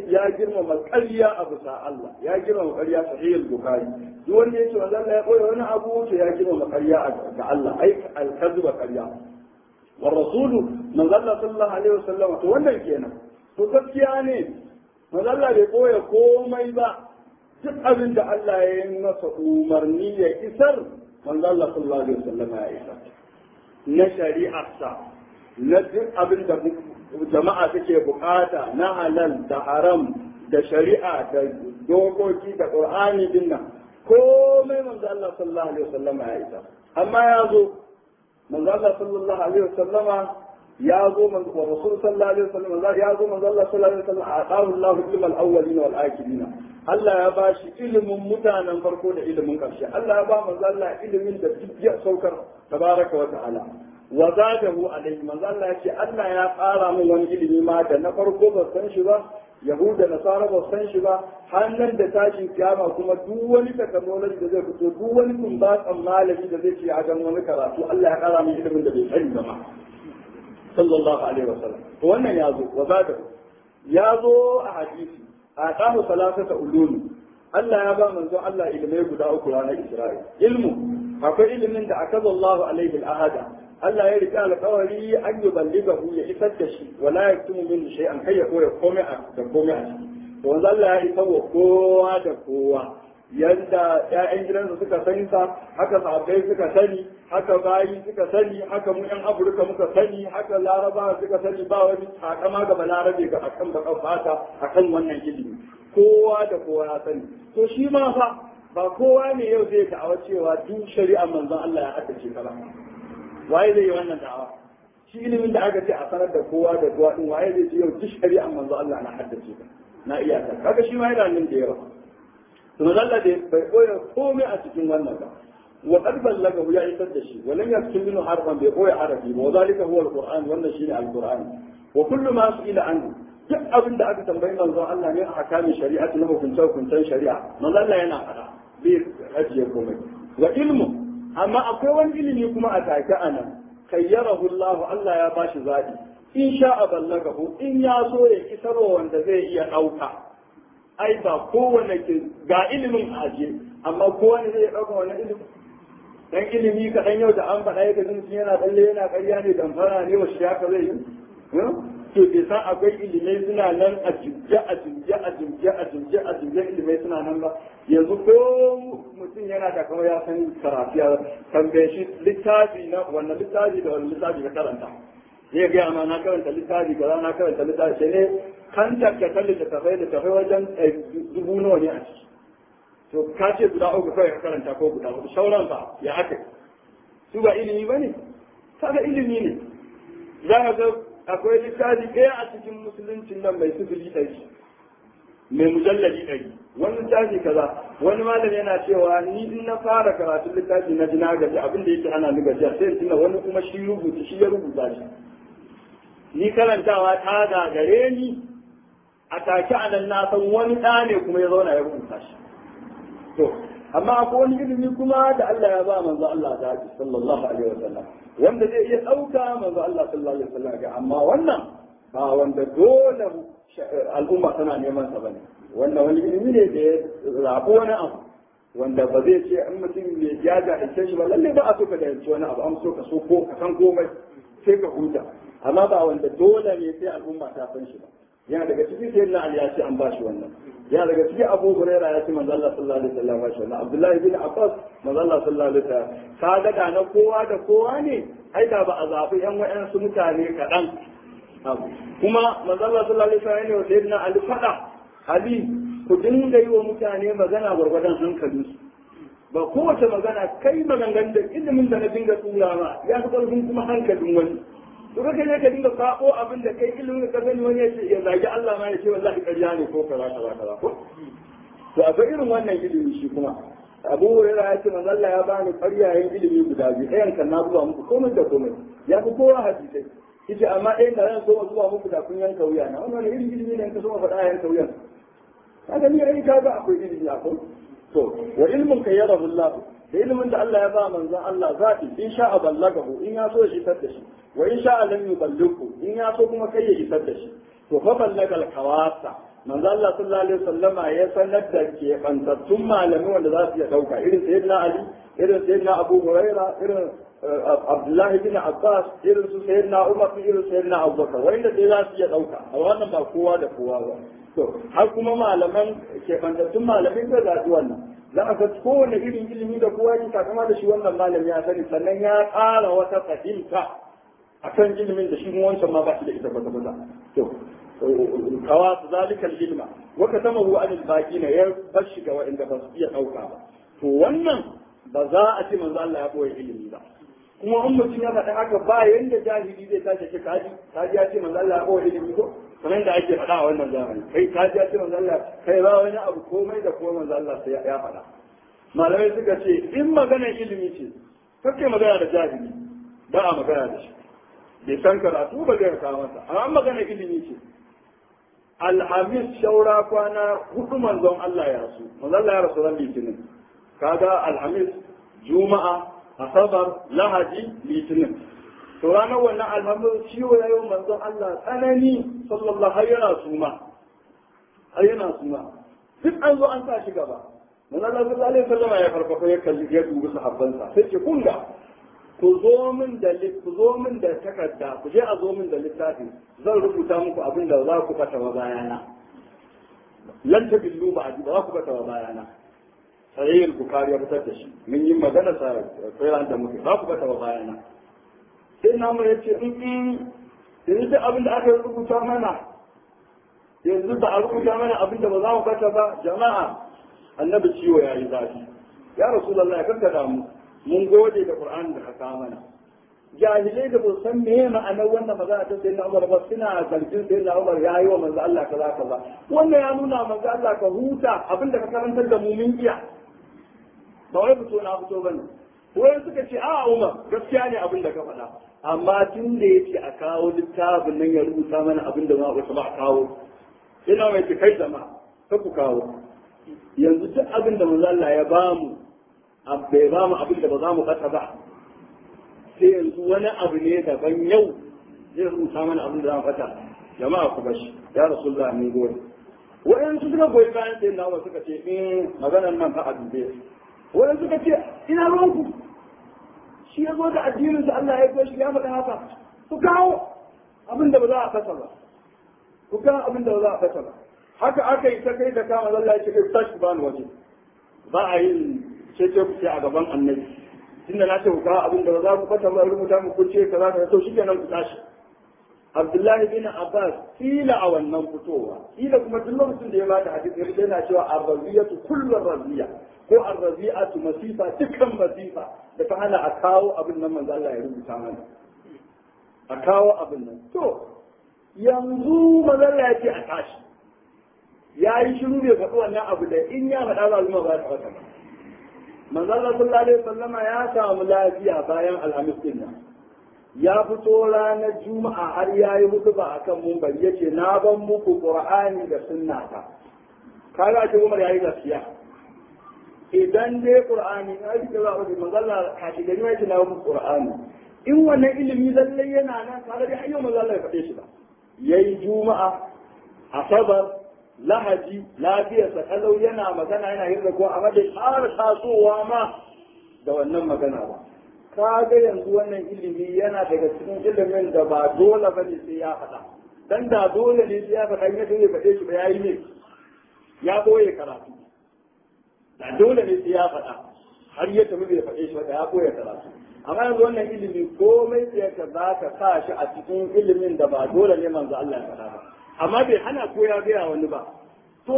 S1: girma ƙarya abu sa Allah ya girma ƙarya sahih al-Bukhari duk wanda ya ce manzon Allah ya koya wani abu to ya girma ƙarya ga Allah ai al-kadhiba ƙarya wa rasulu manzon Allah sallallahu alaihi wasallam to wannan kenan to gaskiya ne manzon Allah bai koya komai ba duk abin da Allah ya yi masa umarni ya isar manzo Allah sallallahu alaihi wasallam ya isar na shari'arsa na duk abin da jama'a take bukata na halal da haram da shari'a da dokoki da Qur'ani din nan komai manzo Allah sallallahu alaihi wasallam ya isar amma ya zo manzo Allah sallallahu alaihi wasallama ya zo manzo Rasul sallallahu alaihi wasallam ya zo manzo Allah sallallahu alaihi wasallam aqahu Allah ilmal awwalin wal akhirin Allah ya ba shi ilimin mutanen farko da ilimin ƙarshe Allah ya ba manzo Allah ilimin da duk ya saukar tabaraka wa ta'ala wa zadahu alaihi manzo Allah ya ce Allah ya ƙara min wani ilimi ma da na farko ba san shi ba yahuda nasara ba san shi ba hannun da tashin kiyama kuma duk wani technology da zai fito duk wani kumbatsan malami da zai ce a gan wani karatu Allah ya ƙara min ilimin da bai sani ba ma sallallahu alaihi wasallam to wannan ya zo wa zadahu ya zo a hadisi a kamu salasata ulumi Allah ya ba manzon Allah ilimai guda uku ranar Isra'il ilmu akwai ilimin da akaza Allah alaihi al-ahada Allah ya rika alƙawari an yi balligahu ya isar da shi wala yaktumu min shay'an kai ya koya komai da komai a ciki to wanda Allah ya isa wa kowa da kowa yadda ƴaƴan gidansa suka sani sa haka sahabbai suka sani haka bayi suka sani haka mu ƴan Afirka muka sani haka Laraba suka sani ba wani takama ga Balarabe ga akan bakan fata akan wannan ilimi kowa da kowa ya sani to shi ma fa ba kowa ne yau zai da'awa cewa duk shari'ar manzon Allah ya haddace ka ba waye zai yi wannan da'awa shi ilimin da aka ce a sanar da kowa da kowa din waye zai ce yau duk shari'ar manzon Allah na haddace ka na iya ta kaga shi ma yana nan da yawa to Allah da bai koya komai a cikin wannan ba wa qad ballagahu ya isar da shi walan yaktum minhu harfan bai koya arabi wa zalika huwa alquran wannan shine alquran wa kullu ma su'ila anhu duk abin da aka tambayi manzon Allah ne a hakamin shari'ati na hukunce shari'a manzon Allah yana fada bai ajiye komai wa ilmu amma akwai wani ilimi kuma a take anan kayyarahu Allah Allah ya bashi zabi in sha'a ballagahu in ya so ya isarwa wanda zai iya dauka ai ba kowane ke ga ilimin aje amma kowane zai ɗauka wannan ilimin dan ilimi kaɗan yau da an faɗa ya gajin yana tsalle yana ƙarya ne damfara ne wasu haka zai yi to bai san akwai ilimai suna nan a jibje ilimai suna nan ba yanzu ko mutum yana da kamar ya san karatu ya tambaye shi littafi na wannan littafi da wannan littafi ka karanta zai gaya ma na karanta littafi kaza na karanta littafi sai ne kan takkata littattafai wajen 1000 nawa ne a ciki to ka ce guda 3 kawai ka karanta ko guda 4 sauran ba ya haka su ba ilimi ba ne kaga ilimi ne za ka ga akwai littafi ɗaya a cikin musuluncin nan mai sifili 100 mai mujalladi 100 wani littafi kaza wani malami yana cewa ni in na fara karatun littafi na ji na gaji abin da yake ana ni gajiya sai in tuna wani kuma shi ya rubuta shi ni karantawa ta gagare ni a take a nan na san wani ɗa ne kuma ya zauna ya rubuta shi to amma akwai wani ilimi kuma da Allah ya ba manzo Allah da sallallahu alaihi wasallam wanda zai iya ɗauka manzo Allah sallallahu alaihi wasallam ga amma wannan ba wanda dole al'umma tana neman sa bane wannan wani ilimi ne da ya rabu wani abu wanda ba zai ce in mutum bai ya jahilce shi ba lalle ba a so ka jahilci wani abu an so ka so ko ka san komai sai ka huta amma ba wanda dole ne sai al'umma ta san shi ba yana daga cikin sai na Ali ya ce an bashi wannan yana daga cikin Abu Hurairah ya ce manzo Allah sallallahu alaihi wasallam bashi wannan Abdullahi bin Abbas manzo Allah sallallahu alaihi wasallam ka ga na kowa da kowa ne ai da ba a zabi yan wayansu mutane kadan kuma manzo Allah sallallahu alaihi wasallam ne sai na Ali fada Ali ku dinga yi wa mutane magana gwargwadon hankalinsu ba kowace magana kai maganganun da ilimin da na dinga tura ma ya fi ƙarfin kuma hankalin wani to kake ne ka dinga sabo abin da kai ilimin ka sani wani ya zagi Allah ma ya ce wallahi ƙarya ne ko kaza ko to akwai irin wannan ilimi shi kuma Abu Hurairah ya ce manzo Allah ya bani ƙaryayen ilimi guda biyu ɗayan kan na zuwa muku komai da komai ya fi kowa hadisai yace amma ɗayan da zan so zuwa muku da kun yanka wuya na wannan irin ilimi ne ka so faɗa yanka wuyan kaga ni ai kaga akwai ilimi akwai to wa ilmun kayyadahu Allah da ilimin da Allah ya ba manzon Allah zaɓi in sha'a ballagahu in ya so ya isar da shi wa in sha'a lam yuballighu in ya so kuma kai ya isar da shi to fa ballagal kawasa manzon Allah sallallahu alaihi wasallama ya sanar da ke bantattun malamai wanda za su iya dauka irin sayyidina Ali irin sayyidina Abu Huraira irin Abdullah bin Abbas irin su sayyidina Umar irin sayyidina Abubakar wanda dai za su iya dauka a wannan ba kowa da kowa ba to har kuma malaman ke bantattun malamai da zaɓi wannan za a ga kowane irin ilimi da kowa ya takama da shi wannan malami ya sani sannan ya ƙara wata fahimta a kan ilimin da shi wancan ma ba shi da ita ba ta to kawa su zalikal ilma wa katamahu anil baqina ya bar shi ga wanda ba su iya ɗauka ba to wannan ba za a ce manzo Allah ya boye ilimi ba kuma in mutum ya faɗa haka ba yanda jahili zai tashi ce kaji ya ce manzo Allah ya boye ilimi ko kamar da ake faɗa a wannan zamani kai ka ji ce manzo Allah kai ba wani abu komai da komai manzo Allah sai ya faɗa malamai suka ce in magana ilimi ce kake magana da jahili ba a magana da shi bai san karatu ba zai kawo masa amma magana ilimi ce alhamis shaura kwana 4 manzon Allah ya rasu manzo Allah ya rasu ran litinin kaga alhamis juma'a asabar lahadi litinin to ranar wannan alhamdu ciwo ya yi manzon Allah tsanani sallallahu alaihi yana suma duk an zo an sa shi gaba manzon Allah sallallahu alaihi wasallam ya farfafa ya kalli ya dubi sahabbansa sai ce kun ga ku zo min da takarda ku je a zo min da littafi zan rubuta muku abin da za ku fata wa bayana lan tabillu ba za ku fata wa bayana sahih al-bukhari ya fitar da shi mun yi magana sa kai da muke za ku fata wa bayana sai namu ya ce yanzu da abin da aka rubuta mana yanzu ba a rubuta mana abin da ba za mu bata ba jama'a annabi ciwo ya yi zafi ya rasulullah ya kanka damu mun gode da qur'ani da ka mana jahilai da ba san me ma'anar wannan magana ta sayyidina Umar ba suna zargin sayyidina Umar ya yi wa manzo Allah kaza wannan ya nuna manzo Allah ka huta abin da ka karantar da mu mun iya ba wai fito na fito bane wai suka ce a Umar gaskiya ne abin da ka faɗa amma tun da yake a kawo littafin nan ya rubuta mana abin da za ba a kawo ina mai kai jama'a ka ku kawo yanzu duk abin da manzo Allah ya bamu bai bamu abin da ba za mu kasa ba sai yanzu wani abu ne daban yau zai rubuta mana abin da za mu fata jama'a ku bashi ya rasulullah mun gode waɗansu suka goyi bayan sai na suka ce in maganar nan fa a dube waɗansu suka ce ina ruwanku shi ya zo da addininsa Allah ya zo shi ya faɗa haka ku kawo abin da ba za a fasa ba ku kawo abin da ba za a fasa ba haka aka yi ta kai da kama zalla ya ce kai tashi ba ni waje ba a yin cece ku ce a gaban annabi tunda na ce ku kawo abin da ba za ku fasa ba rubuta mu kuce kaza kaza to shikenan ku tashi Abdullahi bin Abbas kila a wannan fitowa kila kuma duk lokacin da ya bada hadisi yana cewa ar-raziyatu kullu raziya ko ar-raziyatu masifa dukkan masifa da ta hana a kawo abin nan manzo Allah ya rubuta mana a kawo abin nan to yanzu manzo Allah ya ce a tashi ya yi shiru bai faɗi wannan abu da in ya faɗa ba zuma ba ta faɗa ba manzo Allah sallallahu alaihi wasallama ya samu lafiya bayan alhamis din nan ya fito ranar juma'a har ya yi hudu ba a kan mumbari ya ce na ban muku ƙur'ani da sunna ta kaga ce umar ya yi gaskiya idan dai ƙur'ani na yi kaza wajen mazalla kashi gari mai ce na ban muku ƙur'ani in wannan ilimi lallai yana nan kaga dai hanyar mazalla ya faɗe shi ba ya yi juma'a asabar lahadi lafiyarsa kalau yana magana yana yin ko amma bai ƙara tasowa ma da wannan magana ba ka ga yanzu wannan ilimi yana daga cikin ilimin da ba dole ba ne sai ya faɗa dan da dole ne sai ya faɗa in ya faɗe shi ba ya yi ne ya ɓoye karatu da dole ne sai ya faɗa har ya tafi bai faɗe shi ba ya ɓoye karatu amma yanzu wannan ilimi komai sai ka za ka sa shi a cikin ilimin da ba dole ne manzo Allah ya faɗa ba amma bai hana ko ya gaya wani ba to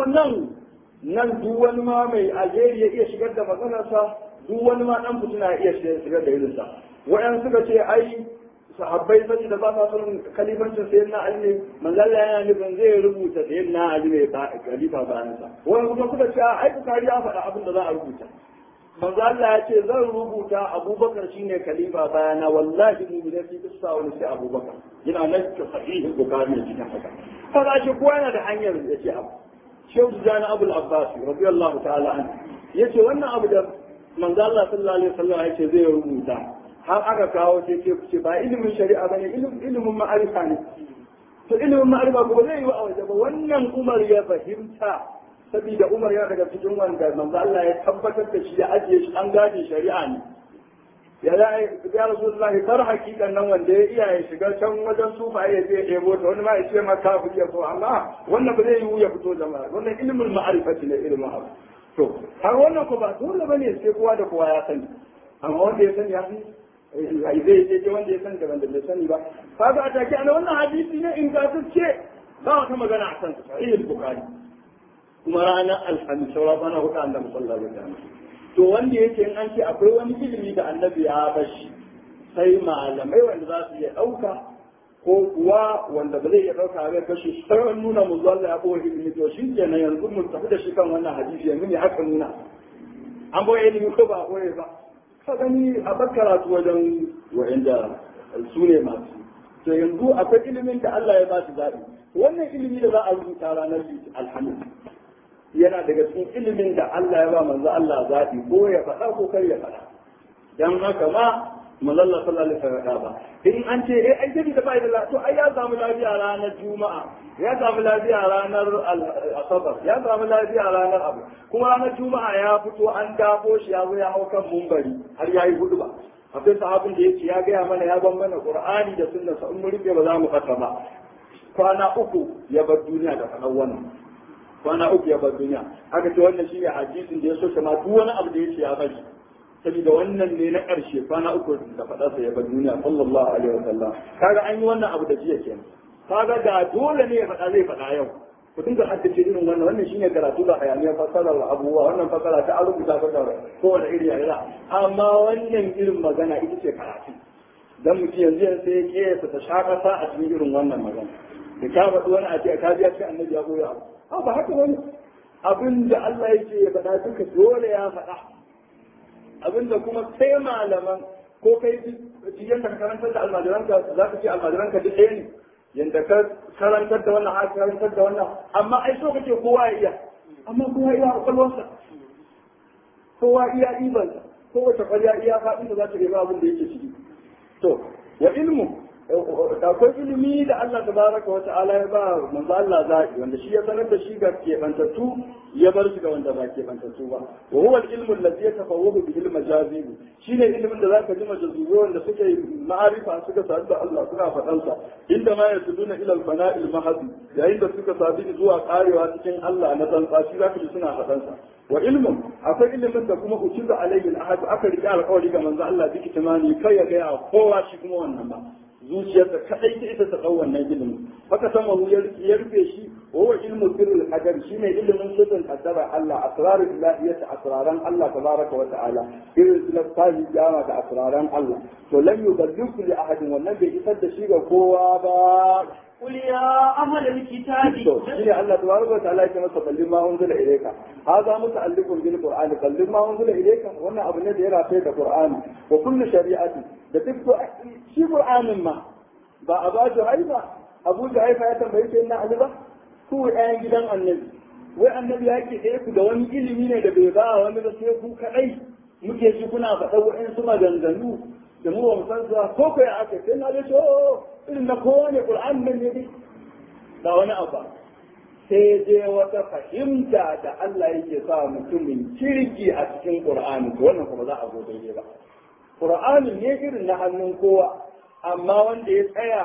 S1: nan duk wani ma mai alheri ya iya shigar da maganarsa duk wani ma dan fitina iya shigar da irinsa wayan suka ce ai sahabbai sai da ba sa son kalifancin sayyidina Ali ne manzo Allah yana nufin zai rubuta sayyidina Ali ne ba khalifa bayan sa wayan kuma suka ce ai Bukhari ya faɗa abin da za a rubuta manzo Allah ya ce zan rubuta Abubakar shine khalifa bayana wallahi mu da fi kissa wani sai Abubakar yana nan ta sahihi Bukhari ne cikin haka kaga shi kowa yana da hanyar da ce abu Shehu Jani Abul Abbas radiyallahu ta'ala anhu yace wannan abu da manzo Allah sallallahu alaihi wasallam yace zai rubuta har aka kawo sai ce ba ilimin shari'a bane ilimin ma'arifa ne to ilimin ma'arifa ko zai yi a waje ba wannan Umar ya fahimta saboda Umar ya daga cikin wanda manzo Allah ya tabbatar da shi ya ajiye shi an gane shari'a ne ya Rasulullah tar hakikan nan wanda ya iya ya shiga can wajen sufa ya je ya ta wani ma ya ce maka kafiri ya so amma wannan ba zai yi ya fito jama'a wannan ilimin ma'arifati ne ilimin abu to har wannan ko ba dole bane sai kowa da kowa ya sani amma wanda ya sani ya fi zai je wanda ya sani da wanda bai sani ba kaga a take ana wannan hadisi ne in ka ce ba wata magana a kan sahih al-bukhari kuma ranar alhamis saura bana hudu annabi sallallahu alaihi wasallam to wanda yake in an ce akwai wani ilimi da annabi ya bashi sai malamai wanda za su iya ɗauka ko kuwa wanda ba zai iya ɗauka ba kashi sai nuna mu zuwa ya ɓoye ilimi to shi ke nan yanzu mun tafi da shi kan wannan hadisi yanzu ne haka nuna an ɓoye ilimi ko ba ɓoye ba ka gani a bar karatu wajen wa'inda su ne masu to yanzu akwai ilimin da Allah ya ba su zaɓi wannan ilimi da za a rubuta ranar alhamis yana daga cikin ilimin da Allah ya ba manzo Allah zaɓi ko ya faɗa ko kar ya faɗa dan haka ma manzo Allah sallallahu alaihi wasallam ba in an ce ai sai da bai da to ai ya samu lafiya ranar juma'a ya samu lafiya ranar asabar ya samu lafiya ranar abu kuma ranar juma'a ya fito an dafo shi ya zo ya hau kan mumbari har yayi hudu ba akwai sahabin da yake ya gaya mana ya ban mana Qur'ani da sunna sa in mun rike ba za mu fata ba kwana uku ya bar duniya da faɗan wannan kwana uku ya bar duniya aka ce wannan shine hadisin da ya so ma duk wani abu da yake ya bari saboda wannan ne na ƙarshe kwana uku da faɗarsa ya bar duniya sallallahu alaihi wa sallam kaga an yi wannan abu da jiya kenan kaga da dole ne ya faɗa zai faɗa yau ku dinga haddace irin wannan shine karatu da hayaniyar fasarar abubuwa wannan fasara ta rubuta fasara kowane iri ya amma wannan irin magana ita ce karatu dan mutum yanzu sai ya kiyasa ta shakasa a cikin irin wannan magana da ka faɗi wani a ce ka biya ce annabi ya goya abu ba haka wani abin da Allah yake ya faɗa duka dole ya faɗa abin da kuma sai malaman ko kai yadda ka karantar da almajiranka za ka ce almajiranka duk ɗaya ne yadda ka karantar da wannan haka karantar da wannan amma ai so kake kowa ya iya amma kowa iya kwakwalwarsa kowa iya ibansa kowace kwarya iya faɗin da za ta reba abin da yake ciki to wa ilmu akwai ilimi da Allah tabaraka wa ta'ala ya ba manzo Allah zaki wanda shi ya sanar da shi ga kebantattu ya bar shi ga wanda ba kebantattu ba wa huwa al-ilmu alladhi yatafawwahu bihi al-majazi shine ilimin da zaka ji majazubai wanda suke ma'arifa suka sadu da Allah suna fadan sa inda ma yasuduna ila al-fana'i al-mahdi yayin da suka sadu zuwa karewa cikin Allah na tsantsa shi zaka ji suna fadan sa wa ilmun akwai ilimin da kuma ukiza alayhi al-ahad aka rika alƙawari ga manzo Allah bi kitimani kai ya ga kowa shi kuma wannan ba zuciyarsa kadai ta ita ta dau wannan ilimi haka sama ya rufe shi wa ilmu sirrul qadar shine ilimin sirrin qaddara Allah asrarul ilahiyyah asraran Allah tabaraka wa ta'ala irin sunan tahi jama da asraran Allah to lam yuballighu li ahadin wannan bai isar da shi ga kowa ba
S2: قل يا أهل الكتاب
S1: شيء الله تبارك وتعالى كما تبلغ ما أنزل إليك هذا متعلق بالقرآن بلغ ما أنزل إليك وأنا أبني ديرا في القرآن وكل شريعة بتكتب شيء قرآن ما أبا جهيفة أبو جهيفة يتنبيه سيدنا علي هو الآن جدا النبي والنبي يأتي إليك دوامي إلمين دبيبا ومن رسيكو كأي muke shi kuna faɗa wa'insu maganganu da mu ba mu san zuwa ko kai aka sai na da to irin na kowane Qur'an nan ne ba wani abu sai dai wata fahimta da Allah yake sa mutumin kirki a cikin Qur'ani to wannan kuma za a zo daidai ba Qur'ani ne irin na hannun kowa amma wanda ya tsaya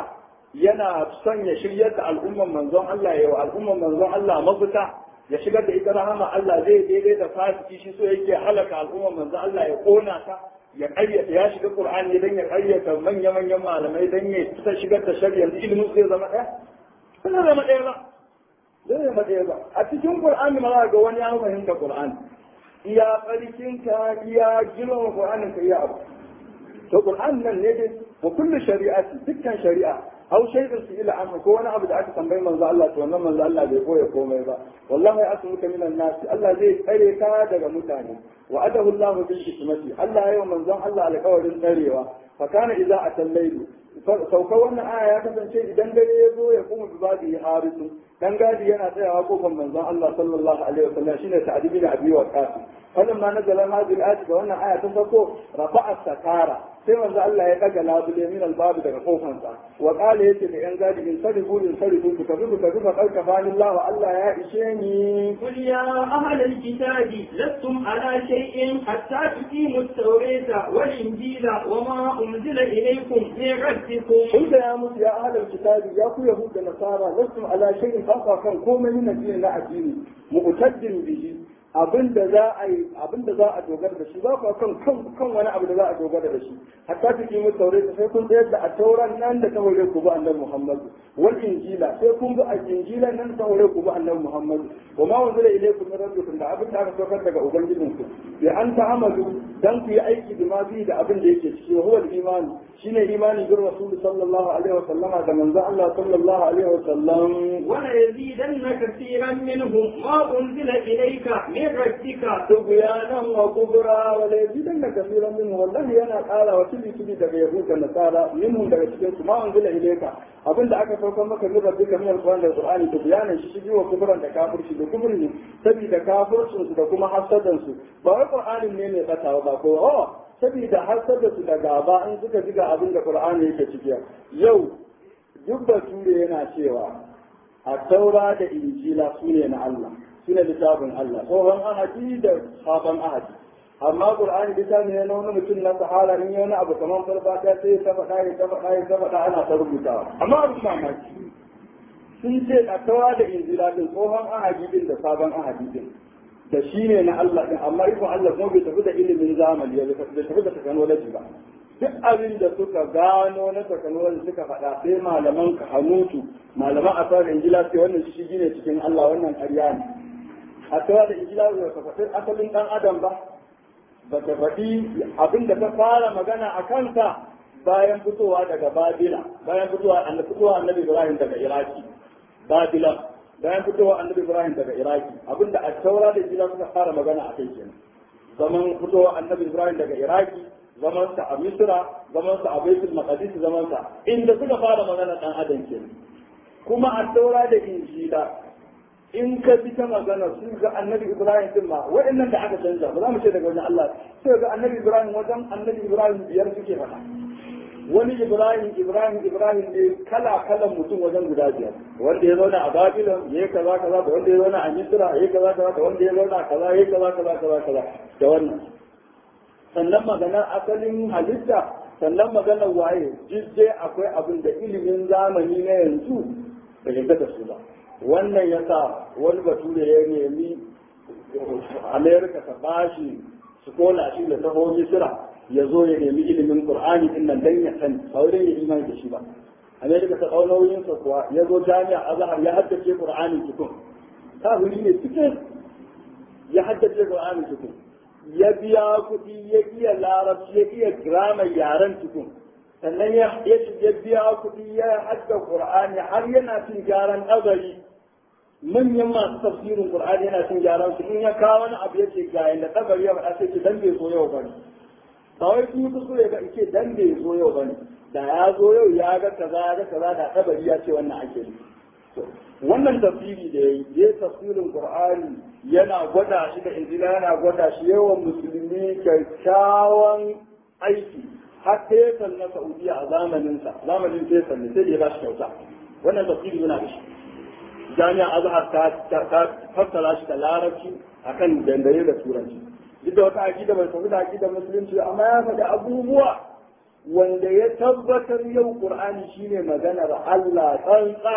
S1: yana son ya shiryar da al'umman manzon Allah ya wa al'umman manzon Allah mafita ya shigar da ita rahama Allah zai daidai da fasiki shi so yake halaka al'umman manzon Allah ya kona ta ya ƙaryata ya shiga Qur'ani dan ya ƙaryata manya-manyan malamai dan ya ta shigar da shari'a ilimin zai zama ɗaya ba zama ɗaya ba zai zama ɗaya ba a cikin Qur'ani ma za ga wani ya fahimta Qur'ani iya tsarkinka iya girma Qur'anin ka iya abu to Qur'an nan ne dai wa kullu shari'ati dukkan shari'a أو شيء سئل عنه كون أبدا أكثر بين من الله وأن من الله بيقول يقوم إذا والله يأسمك من الناس الله زي أريك هذا متاني وأده الله بالحكمة الله يوم من زم الله على قول الأريوة فكان إذا أتى الليل فكون آية كذا شيء دندري يقوم ببابه حارس كان قاعد ينادي أبوه من زم الله صلى الله عليه وسلم شين تعذيبين أبي وكافي فلما نزل هذه الآية وأن آية تنفقه رفع السكارة sai manzo Allah ya daga labule min albabu daga kofansa wa qala yace da yan gadi in sarifu ku tafi kalkafani Allah ya ishe ni
S2: qul ya ahla alkitabi lastum ala shay'in hatta tuqimu at-taurata wal injila wama unzila ilaykum min rabbikum
S1: kun ya musu ya ahla alkitabi ya ku yahud da nasara lastum ala shay'in fa kan komai na addini na addini mu'taddin bihi abinda za a dogara da shi ba ku kan wani abu da za a dogara da shi hatta ta kimu taurata sai kun tsayar da a tauran nan da ta hore ku ba annabi Muhammad wal injila sai kun bi a injila nan da ta hore ku ba annabi Muhammad wa ma wanzila ilaykum min rabbikum da abin da aka saukar daga ubangijinku ya an ta'amalu dan ku yi aiki da ma bi da abin da yake ciki wa huwa al-iman shine imani bin rasul sallallahu alaihi wa sallama da manzo Allah sallallahu alaihi wa sallam
S2: wa la yazidanna kaseeran minhum ma unzila ilayka min rabbika
S1: tughyanan wa kubra wa la yazidanna kaseeran minhum wallahi yana ƙara wa tibi daga yahud da nasara minhum daga cikin su ma unzila ilayka abinda aka saukar maka min rabbika min al-qur'an da qur'ani tughyanan shi wa kubran da kafirci da kubri saboda kafircin su da kuma hasadan su ba wai qur'anin ne mai katawa ba ko saboda hasada su da gaba in suka ji ga abin da qur'ani yake ciki yau duk bature yana cewa a taura da injila sune na Allah sune littafin Allah tsohon ahadi da sabon ahadi amma qur'ani littafi ne na wani mutum na sahara in yana abu kaman farfata sai ta faɗa ana ta rubutawa amma abin mamaki sun ce a taura da injila din tsohon ahadi din da sabon ahadi din da shi ne na Allah din amma ikon Allah kuma bai tafi da ilimin zamani ya bai tafi da technology ba duk abin da suka gano na technology suka faɗa sai malaman kahanutu malaman asar injila sai wannan shi ne cikin Allah wannan ƙarya ne a tawa da injila ba ta faɗi asalin ɗan adam ba ba ta faɗi abin da ta fara magana a kansa bayan fitowa daga Babila bayan fitowa annabi Ibrahim daga Iraki Babila bayan fitowa annabi Ibrahim daga Iraki abinda a taura da jila suka fara magana a kai kenan zaman fitowa annabi Ibrahim daga Iraki zaman sa a Misra zaman sa a Baitul Maqdis zaman sa inda suka fara magana dan adam kenan kuma a taura da injila in ka bi ta magana su ga annabi Ibrahim din ma wa'annan da aka canza ba za mu ce daga wajen Allah sai ga annabi Ibrahim wajen annabi Ibrahim biyar suke faɗa wani Ibrahim ne kala mutum wajen guda biyar wanda ya zauna a Babylon ya yi kaza da wanda ya zauna a Misra ya yi kaza da wanda ya zauna a kaza ya yi kaza da wannan sannan maganar asalin halitta sannan maganar waye jidde akwai abin da ilimin zamani na yanzu bai yarda da su ba wannan yasa wani bature ya nemi Amerika ta bashi su kola shi da taho Misra ya zo ya nemi ilimin Qur'ani din nan dan ya sani ba wai ya imani da shi ba Amerika ta kawo nauyin sa kuwa ya zo jami'a Azhar ya haddace Qur'ani cikin kafiri ne cikin ya haddace Qur'ani cikin ya biya kuɗi ya iya larabci ya iya grammar yaren cikin sannan ya biya kuɗi ya hadda Qur'ani har yana cin gyaran azari manyan masu tafsirin Qur'ani yana cin gyaran su in ya kawo wani abu ya ce ga yanda tabari ya faɗa sai ce dan bai zo yau bane ba wai kun kuskure ga ce dan bai zo yau bane da ya zo yau ya ga kaza da tabari ya ce wannan ake yi wannan tafsiri da yayi tafsirin Qur'ani yana gwada shi da injila yana gwada shi yawan musulmi kyakkyawan aiki har sai na Saudiya a zamanin sai ne sai ya ba shi kyauta wannan tafsiri yana da shi jami'a Azhar ta fassara shi da larabci akan dangane da turanci duk da wata aqida bai tafi da aqidar musulunci amma ya faɗi abubuwa wanda ya tabbatar yau Qur'ani shine maganar Allah tsantsa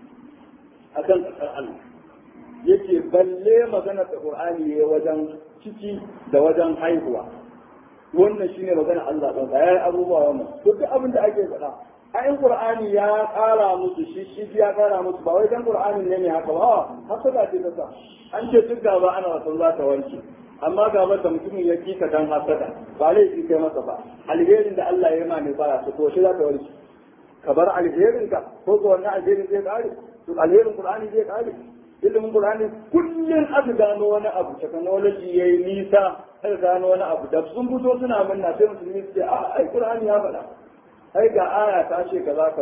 S1: akan kasar Allah yake balle maganar da Qur'ani ya wajen ciki da wajen haihuwa wannan shine maganar Allah tsantsa yayi abubuwa wannan duk abin da ake faɗa ayin Qur'ani ya ƙara musu shi ya ƙara musu ba wai dan Qur'ani ne haka ba hasada ce ta sa an ce duk gaba ana wasan za ta warke amma gaba da mutumin ya kika dan hasada ba laifi kai masa ba alherin da Allah ya mani ba su to shi za ta warke ka bar alherin ka ko ga wannan alherin zai ƙare to alherin Qur'ani zai ƙare ilimin Qur'ani kullum aka gano wani abu technology yayi nisa aka gano wani abu da sun fito suna minna sai musulmi su ce ai Qur'ani ya faɗa ai ga aya ta ce kaza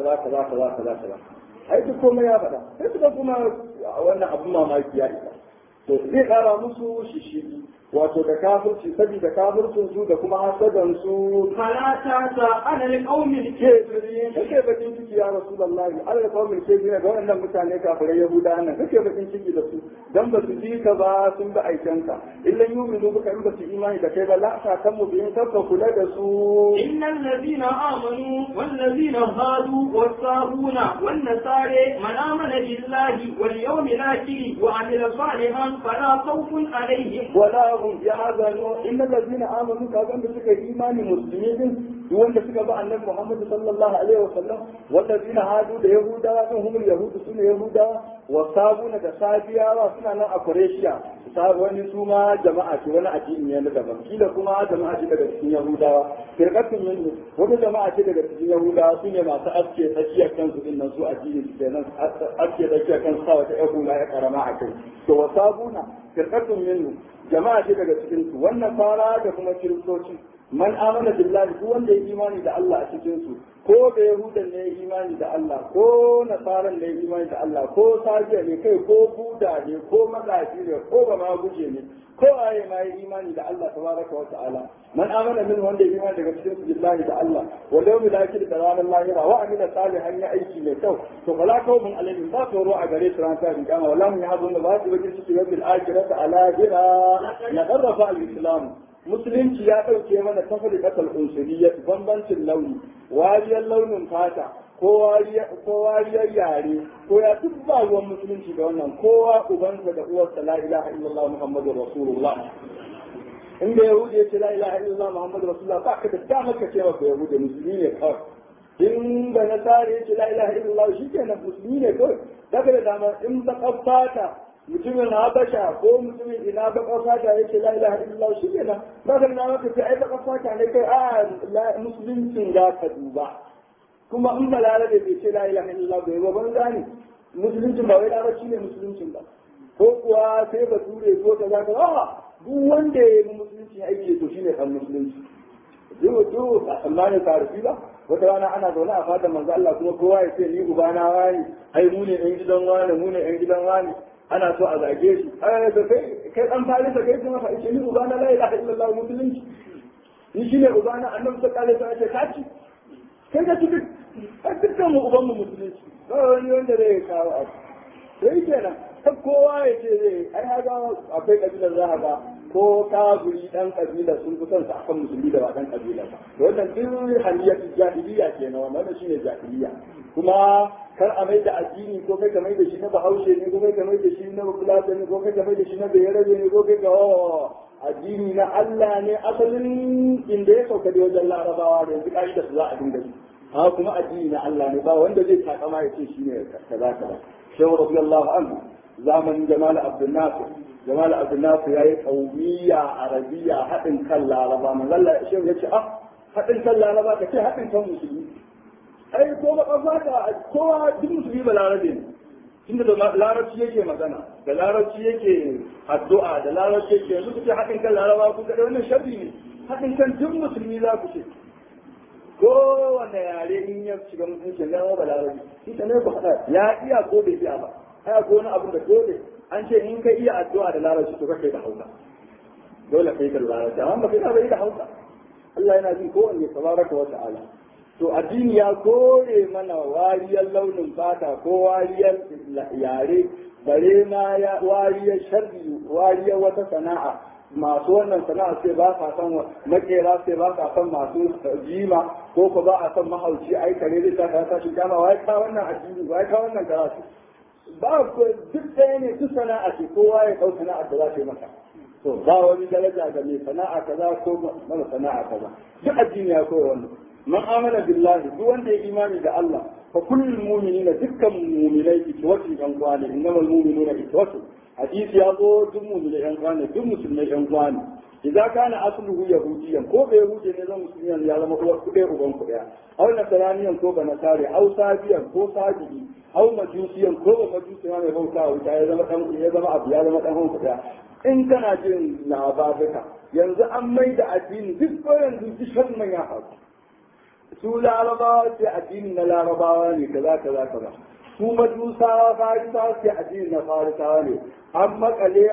S1: ai duk komai ya faɗa sai suka kuma wannan abun mamaki ya isa to zai kara musu shishigi wato da kafirci saboda kafircin su da kuma hasadan su
S2: fala ta sa ana alqawmil
S1: kafirin kake bakin ciki ya rasulullahi Allah qawmil kafirin ga wannan mutane kafirai yahuda nan kake bakin ciki da su dan ba su ji ka ba sun ba aikanka illa yu'minu bika in ba su imani da kai ba la ta kan mu bin sabba kula da su
S2: innal ladina amanu wal ladina hadu was-sabuna wan nasara man amana billahi wal yawmil akhir wa amila salihan fala khawfun alaihim
S1: wala يحزنون إن الذين آمنوا كأن بسك إيمان مسلمين دون بسك بأن محمد صلى الله عليه وسلم والذين هادوا اليهودا هم اليهود سنة يهودا والصابون كسابيا وسنة أكوريشيا صابون سوما جماعة وانا أجيب من يندبا كيلا كما جماعة كده يهودا فرقة منه وده جماعة كده يهودا سنة ما سأبكي تشيا كان سنة سوء أجيب سنة أبكي تشيا كان سوء تأكل لا يكرم عكي وصابون فرقة منه jama'a ce daga cikin su wannan fara da kuma kiristoci man amana billahi duk wanda ya imani da Allah a cikin su ko da yahudan ne ya imani da Allah ko nasaran ne ya imani da Allah ko sajiya ne kai ko buda ne ko magaji ne ko ba ma guje ne ko aye ma ya imani da Allah tabaraka wa ta'ala man amana min wanda ya imani daga cikin su billahi da Allah wa yawmil akhir da ranar lahira wa amila salihan ya aiki mai kyau to fala kawbun alaihim ba tsoro a gare su ran ta kiyama wallahi ya hazun da ba su bakin ciki yawmil akhirati ala jira na karrafa al-islam musulunci ya ɗauke mana tafarikatar unsuriyya bambancin launi wariyar launin fata ko wariyar yare ko ya duk ba ruwan musulunci da wannan kowa ubansa da uwarsa la ilaha illallah muhammadu rasulullah in da yahudi ya ce la ilaha illallah muhammadu rasulullah ba ka da damar ka ce maka yahudi musulmi ne kawai in da nasara ya ce la ilaha illallah shi ke nan musulmi ne kawai daga da damar in ba fata mutumin habasha ko mutumin ina baka fata yake la ilaha illallah shi kenan ba da na maka sai ai baka fata ne kai a musuluncin da ka duba kuma in balarabe bai ce la ilaha illallah bai ba ban gani musuluncin ba wai larabci ne musuluncin ba ko kuwa sai ba ture ko ta zaka duk wanda ya yi musulunci aiki to shine kan musulunci duk ba tsammanin tarihi ba wata rana ana zaune a fadar manzo Allah kuma kowa ya ce ni ubana wani ai mu ne ɗan gidan wani mu ne ɗan gidan wani ana so a zage shi da kai dan fari da kai kuma fa ni ubana la ilaha illallah musulunci ni shine ubana annabi sallallahu alaihi wasallam ya ce kaci kai ka tuka a dukkan mu uban mu musulunci ba wani wanda zai kawo abu sai kenan ta kowa ya ce zai ai haka akwai kabilar za ga ko kafiri dan kabila sun fi son sa akan musulmi da ba dan kabila ba wannan duk haliyar jahiliya kenan wannan shine jahiliya kuma kar a mai da addini ko kai ka mai da shi na bahaushe ne ko kai ka mai da shi na bulata ne ko kai ka mai da shi na bayarabe ne ko kai ka addini na Allah ne asalin inda ya sauka da wajen larabawa da yanzu kashi da su za a dinga shi ha kuma addini na Allah ne ba wanda zai takama ya ce shi ne kaza kaza shehu radiyallahu anhu zamanin jamal abdul nasir jamal abdul nasir yayi qawmiya arabiya hadin kan laraba manzalla shehu yace hadin kan laraba kace hadin kan musulmi ai ko ba fata kowa duk musulmi ba larabe ne inda da larabci yake magana da larabci yake addu'a da larabci yake yanzu kuce haɗin kan laraba ku ga wannan sharri ne haɗin kan duk musulmi za ku ce kowane yare in ya shiga musulunci ga ba larabi shi ne ku haɗa ya iya ko bai iya ba ai ko wani abu da dole an ce in ka iya addu'a da larabci to kai da hausa dole kai da larabci amma ba kai da hausa Allah yana jin kowanne tabaraka wa ta'ala to addini ya kore mana wariyar launin fata ko wariyar yare bare ma ya wariyar sharri wariyar wata sana'a masu wannan sana'a sai ba sa san makera sai ba sa san masu jima ko ko ba a san mahauci ai kare zai ta ka shi kama wai ka wannan addini wai ka wannan karatu ba ko duk ɗaya ne duk sana'a ce kowa ya kau sana'ar da za ta yi maka to ba wani daraja ga mai sana'a kaza ko mara sana'a kaza duk addini ya koya wannan man amana billahi duk wanda ya imani da Allah fa kullul mu'minina dukkan mu'minai itwatu yan kwane innamal mu'minuna itwatu hadisi ya zo duk mu'minai yan kwane duk musulmai yan kwane idan kana asluhu yahudiyan ko bai yahudi ne zan musulmiyan ya zama uwar kuɗe uban kuɗaya aw nasaraniyan ko ba nasare aw sabiyan ko sabi'i aw majusiyan ko ba majusiyan mai bauta wuta ya zama dan ya zama abu ya zama dan hon kuɗaya in kana jin labaruka yanzu an mai da addini duk yanzu duk shan ya faru su larabawa ce addini na larabawa ne kaza kaza kaza su majusawa farisawa ce addini na farisawa ne an makale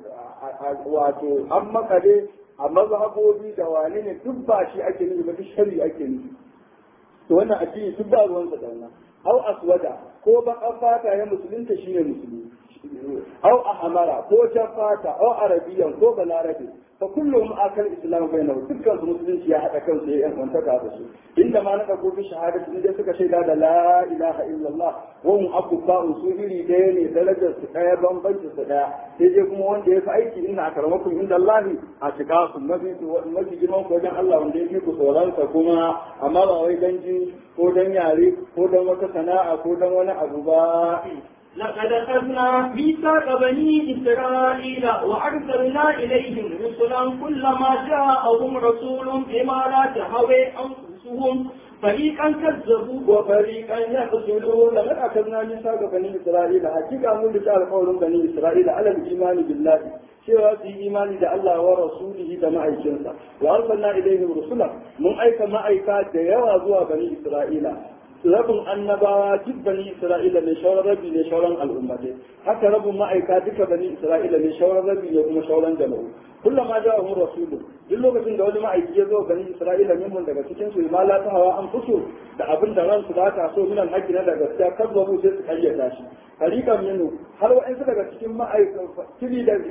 S1: wato an makale a mazhabobi da wani ne duk ba shi ake nufi ba duk shari ake nufi to wannan addini duk ba ruwansa da wannan au aswada ko baƙar fata ya musulunta shine musulmi au ahmara ko jan fata au arabiyan ko balarabe fa kullum akal islam bainahu dukkan su musulunci ya hada kansu ya yan kwantaka da su inda ma na dauko bi shahadatu inda suka shaida da la ilaha illallah wa hum abubba'u su iri daya ne darajar su daya bambanci su daya sai dai kuma wanda ya fi aiki inna akramakum inda Allah a cika su mafi girman ko wajen Allah wanda ya fi ku tsoronsa kuma amma ba wai dan ji ko dan yare ko dan wata sana'a ko dan wani abu ba
S2: لقد أخذنا ميثاق بني إسرائيل وأرسلنا إليهم رسلا كلما جاءهم رسول بما لا تهوي أنفسهم فريقا كذبوا وفريقا يقتلون.
S1: لقد أخذنا ميثاق بني إسرائيل حقيقة من رجال قول بني إسرائيل على الإيمان بالله cewa su yi imani da Allah wa rasulihi da ma'aikinsa wa arsalna ilaihim rusula mun aika ma'aika da yawa zuwa bani Isra'ila rabin annabawa duk bani Isra'ila ne shauran rabi ne shauran al'ummatai haka rabin ma'aika duka bani Isra'ila ne shauran rabi ne kuma shauran jama'u kullum ma ja'a mun rasulu duk lokacin da wani ma'aiki ya zo bani Isra'ila min daga cikin su ma la hawa an fito da abin da ransu ba ta so minan haƙƙi na da gaskiya kazzabu sai su karyata shi fariqan minhu har wa'ansu daga cikin ma'aikata tili da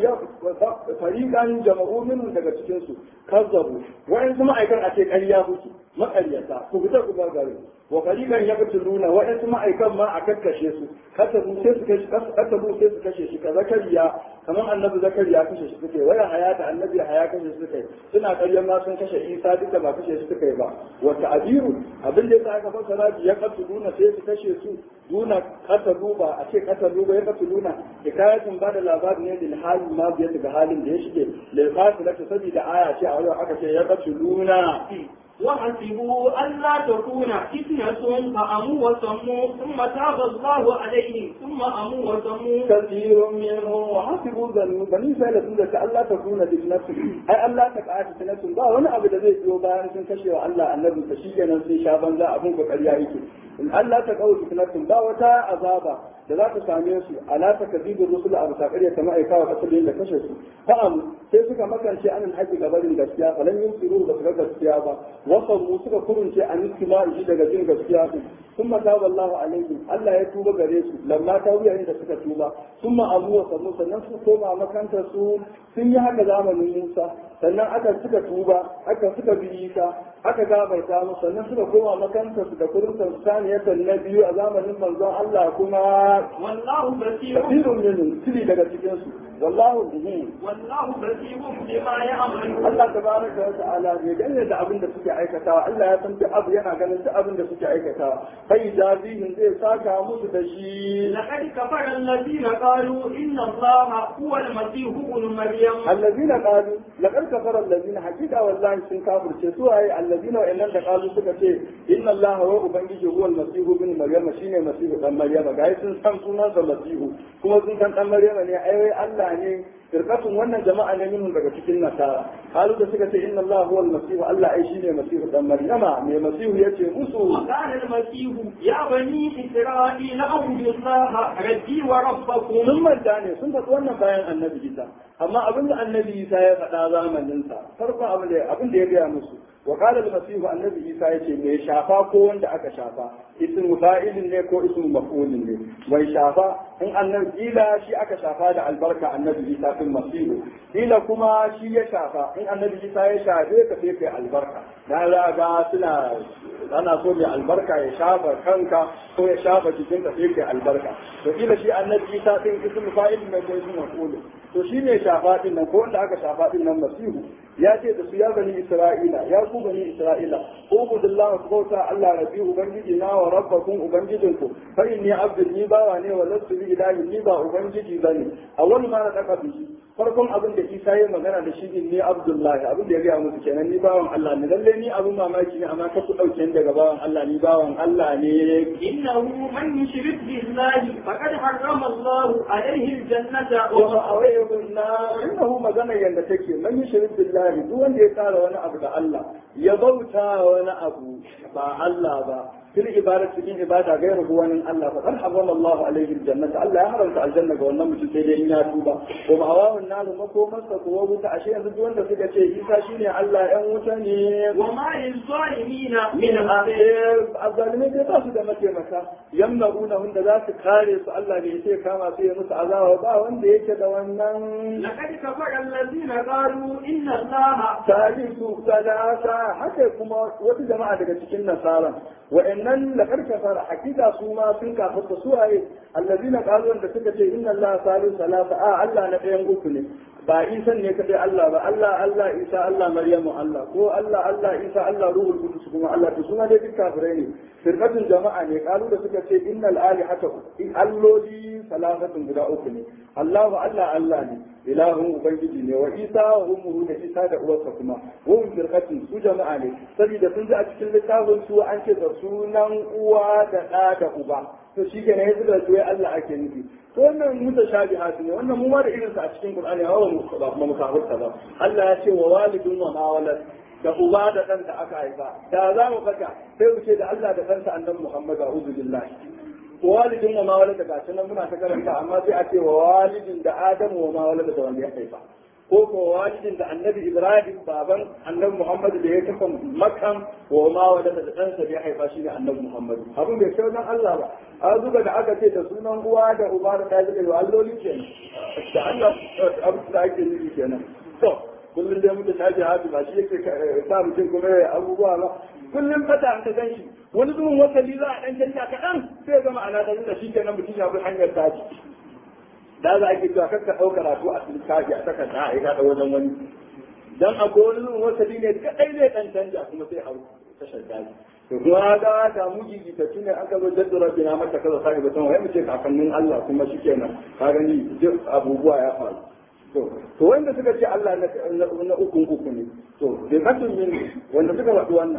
S1: fariqan jama'u minhu daga cikin su kazzabu wa'ansu ma'aikan a ce ƙarya kuke maƙaryata ku fita ku gare wa fariqan yaqtuluna wa'ansu ma'aikan ma a kakkashe su kasabu sai su kashe shi ka zakariya kamar annabi zakariya kashe shi suke waya hayata annabi haya kashe shi suke suna ƙaryan ma sun kashe isa duka ba kashe shi suke ba wa ta'abiru abin da yasa aka fassara ya qatuluna sai su kashe su duna qatalu ba a ce qatalu ba ya qatuluna hikayatun ba da labarin ne lil hali ma biya daga halin da ya shige lil fasila ta sabida aya ce a wajen aka ce ya qatuluna
S2: وحسبوا ألا تكون فتنة فأموا وسموا ثم تاب الله عليهم ثم أموا وسموا
S1: كثير منهم وحسبوا ذنوب بني إسرائيل ألا تكون فتنة أي ألا تقع فتنة با وانا أبدا زي يو بيان سن كشي الله النبي تشيجا نسي شابان ذا أبوك قريائك in Allah ta kawo fitnatun ba wata azaba da za ta same su ala ta kadibin rusul abu ta kariya ta ma'aika wa kasalin da kashe su fa'am sai suka makance an haƙi gabarin gaskiya falan yin tsiru ba su ga gaskiya ba wasan suka kurunce an istima shi daga jin gaskiya su sun mata wallahu alaihim Allah ya tuba gare su lamma ta wuya inda suka tuba sun ma'amu wa sannu sannan su koma makantar su sun yi haka zamanin Musa sannan aka suka tuba aka suka bi Isa aka gabarta musu sannan suka koma makantar su da kuruntar saniyar na biyu a zamanin manzon Allah kuma
S2: wallahu basirun
S1: kafirun minhum tili daga cikin su wallahu
S2: wallahu basirun bima ya'malun
S1: Allah tabaraka wa ta'ala ne ganin da abin da suke aikatawa Allah ya san duk abu yana ganin duk abin da suke aikatawa sai jazihin zai saka musu da shi
S2: laqad kafara alladhina qalu inna allaha huwa al-masih ibn maryam
S1: الذين قالوا لقد كفر الذين حقيقة والله سن كافر سوى الذين وإن قالوا سكتي إن الله هو أبنجي هو المسيح ابن مريم شيني مسيح ابن مريم قاعد سن سنة المسيح كما سن مريم أي الله ne firqatun wannan jama'a ne minhum daga cikin nasara halu da suka ce inna Allah huwa al-masih Allah ai shine masih dan maryama mai masih yace musu
S2: qala al-masih ya bani isra'ila abudu Allah rabbi wa rabbakum
S1: sun manta ne sun faɗi wannan bayan annabi Isa amma abin da annabi Isa ya faɗa zamanin sa farko abin da ya gaya musu wa qala al-masih annabi Isa yace mai shafa ko wanda aka shafa ismu fa'ilin ne ko ismu maf'ulin ne mai shafa in annabi ila shi aka shafa da albarka annabi Isa fil masihu ila kuma shi ya shafa in annabi Isa ya shafe ka sai kai albarka dan ga suna ana so mai albarka ya shafa kanka ko ya shafa jikinka sai kai albarka to ila shi annabi Isa din ismu fa'ilin ne ko ismu maf'ulin to shi ne shafa din nan ko wanda aka shafa din nan masihu ya ce da su ya bani Isra'ila ya ku bani Isra'ila ubudullahu kubauta Allah rabbi ubangiji na wa rabbakum ubangijinku fa inni abdul ni bawa ne wa lastu bi ilahi ni ba ubangiji bane awwal ma na daka bishi farkon abin da Isa ya magana da shi ni Abdullahi abin da ya gaya musu kenan ni bawan Allah ne lalle ni abin mamaki ne amma ka ku dauke ni daga bawan Allah ni bawan Allah ne
S2: innahu man yushrik billahi faqad harrama Allahu alayhi aljannata
S1: wa awayhu an-nar innahu magana yanda take man yushrik billahi duk wanda ya tsara wani abu da Allah ya bauta wani abu ba Allah ba fil ibadati cikin ibada gairu wani Allah fa kan harrama Allah alaihi aljannata Allah ya haramta aljanna ga wannan mutum sai dai in ya tuba ko ma awawun nalu makomarsa kuwa wuta ashe yanzu duk wanda suka ce Isa shine Allah yan wuta ne
S2: wa ma lizalimina
S1: min akhir azalimi dai ba su da mataimaka yamnuna wanda za su kare su Allah ne sai kama su ya musu azaba ba wanda yake da wannan
S2: laqad kafara alladhina qalu inna allaha
S1: salisu salasa haka kuma wata jama'a daga cikin nasara wa'annan laqad kafara hakika su ma sun kafarta su waye alladhina qalu da suka ce inna allaha salisu salasa Allah na ɗayan uku ne ba Isa ne kadai Allah ba Allah Isa Allah Maryamu Allah ko Allah Isa Allah Ruhul Qudus kuma Allah to suna dai duk kafirai ne firqatun jama'a ne kalu da suka ce innal alihata alloli salafatun guda uku ne Allah ne ilahun ubangiji ne wa Isa wa ummuhu da Isa da uwarsa kuma wa firqatun su jama'a ne saboda sun ji a cikin littafin su an ce da sunan uwa da ɗa da uba to shi ke ne yanzu da su Allah ake nufi to wannan mutashabihat ne wannan mu ma da irin sa a cikin Qur'ani hawa mu ba kuma mu kafirta ba Allah ya ce wa walidun wa ma walad da uba da ɗan da aka haifa da za mu faka sai mu ce da Allah da ɗansa annabi Muhammad a'udhu billahi walidin wa ma walad da gashi nan muna ta karanta amma sai a ce wa walidin da Adamu wa ma walad da wanda ya haifa ko ko walidin da annabi Ibrahim baban annabi Muhammad da ya kafa Makka wa ma walad da ɗansa da ya haifa shi ne annabi Muhammad abin bai kai nan Allah ba a zuba da aka ce da sunan uwa da uba da ɗaya da alloli kenan da Allah abin da ake nufi kenan to kullum dai muka tashi hatu ba shi yake sa mutum kuma ya abubuwa ba kullum fata an ta ganshi wani zuwan wasali za a ɗan canja kaɗan sai ya zama ana da shi kenan mutum ya bi hanyar tashi da za a ke cewa kakka ɗau karatu a cikin kafi a takarda a yi kaɗa wajen wani dan akwai wani zuwan wasali ne kaɗai zai ɗan canja kuma sai a tashar daji to kuma ga ta muji ta tune aka zo jaddara bina mata kaza sai batun wai mu ce kakannin Allah kuma shikenan ka gani duk abubuwa ya faru to wanda suka ce Allah na ukun uku ne to bai katun min wanda suka faɗi wannan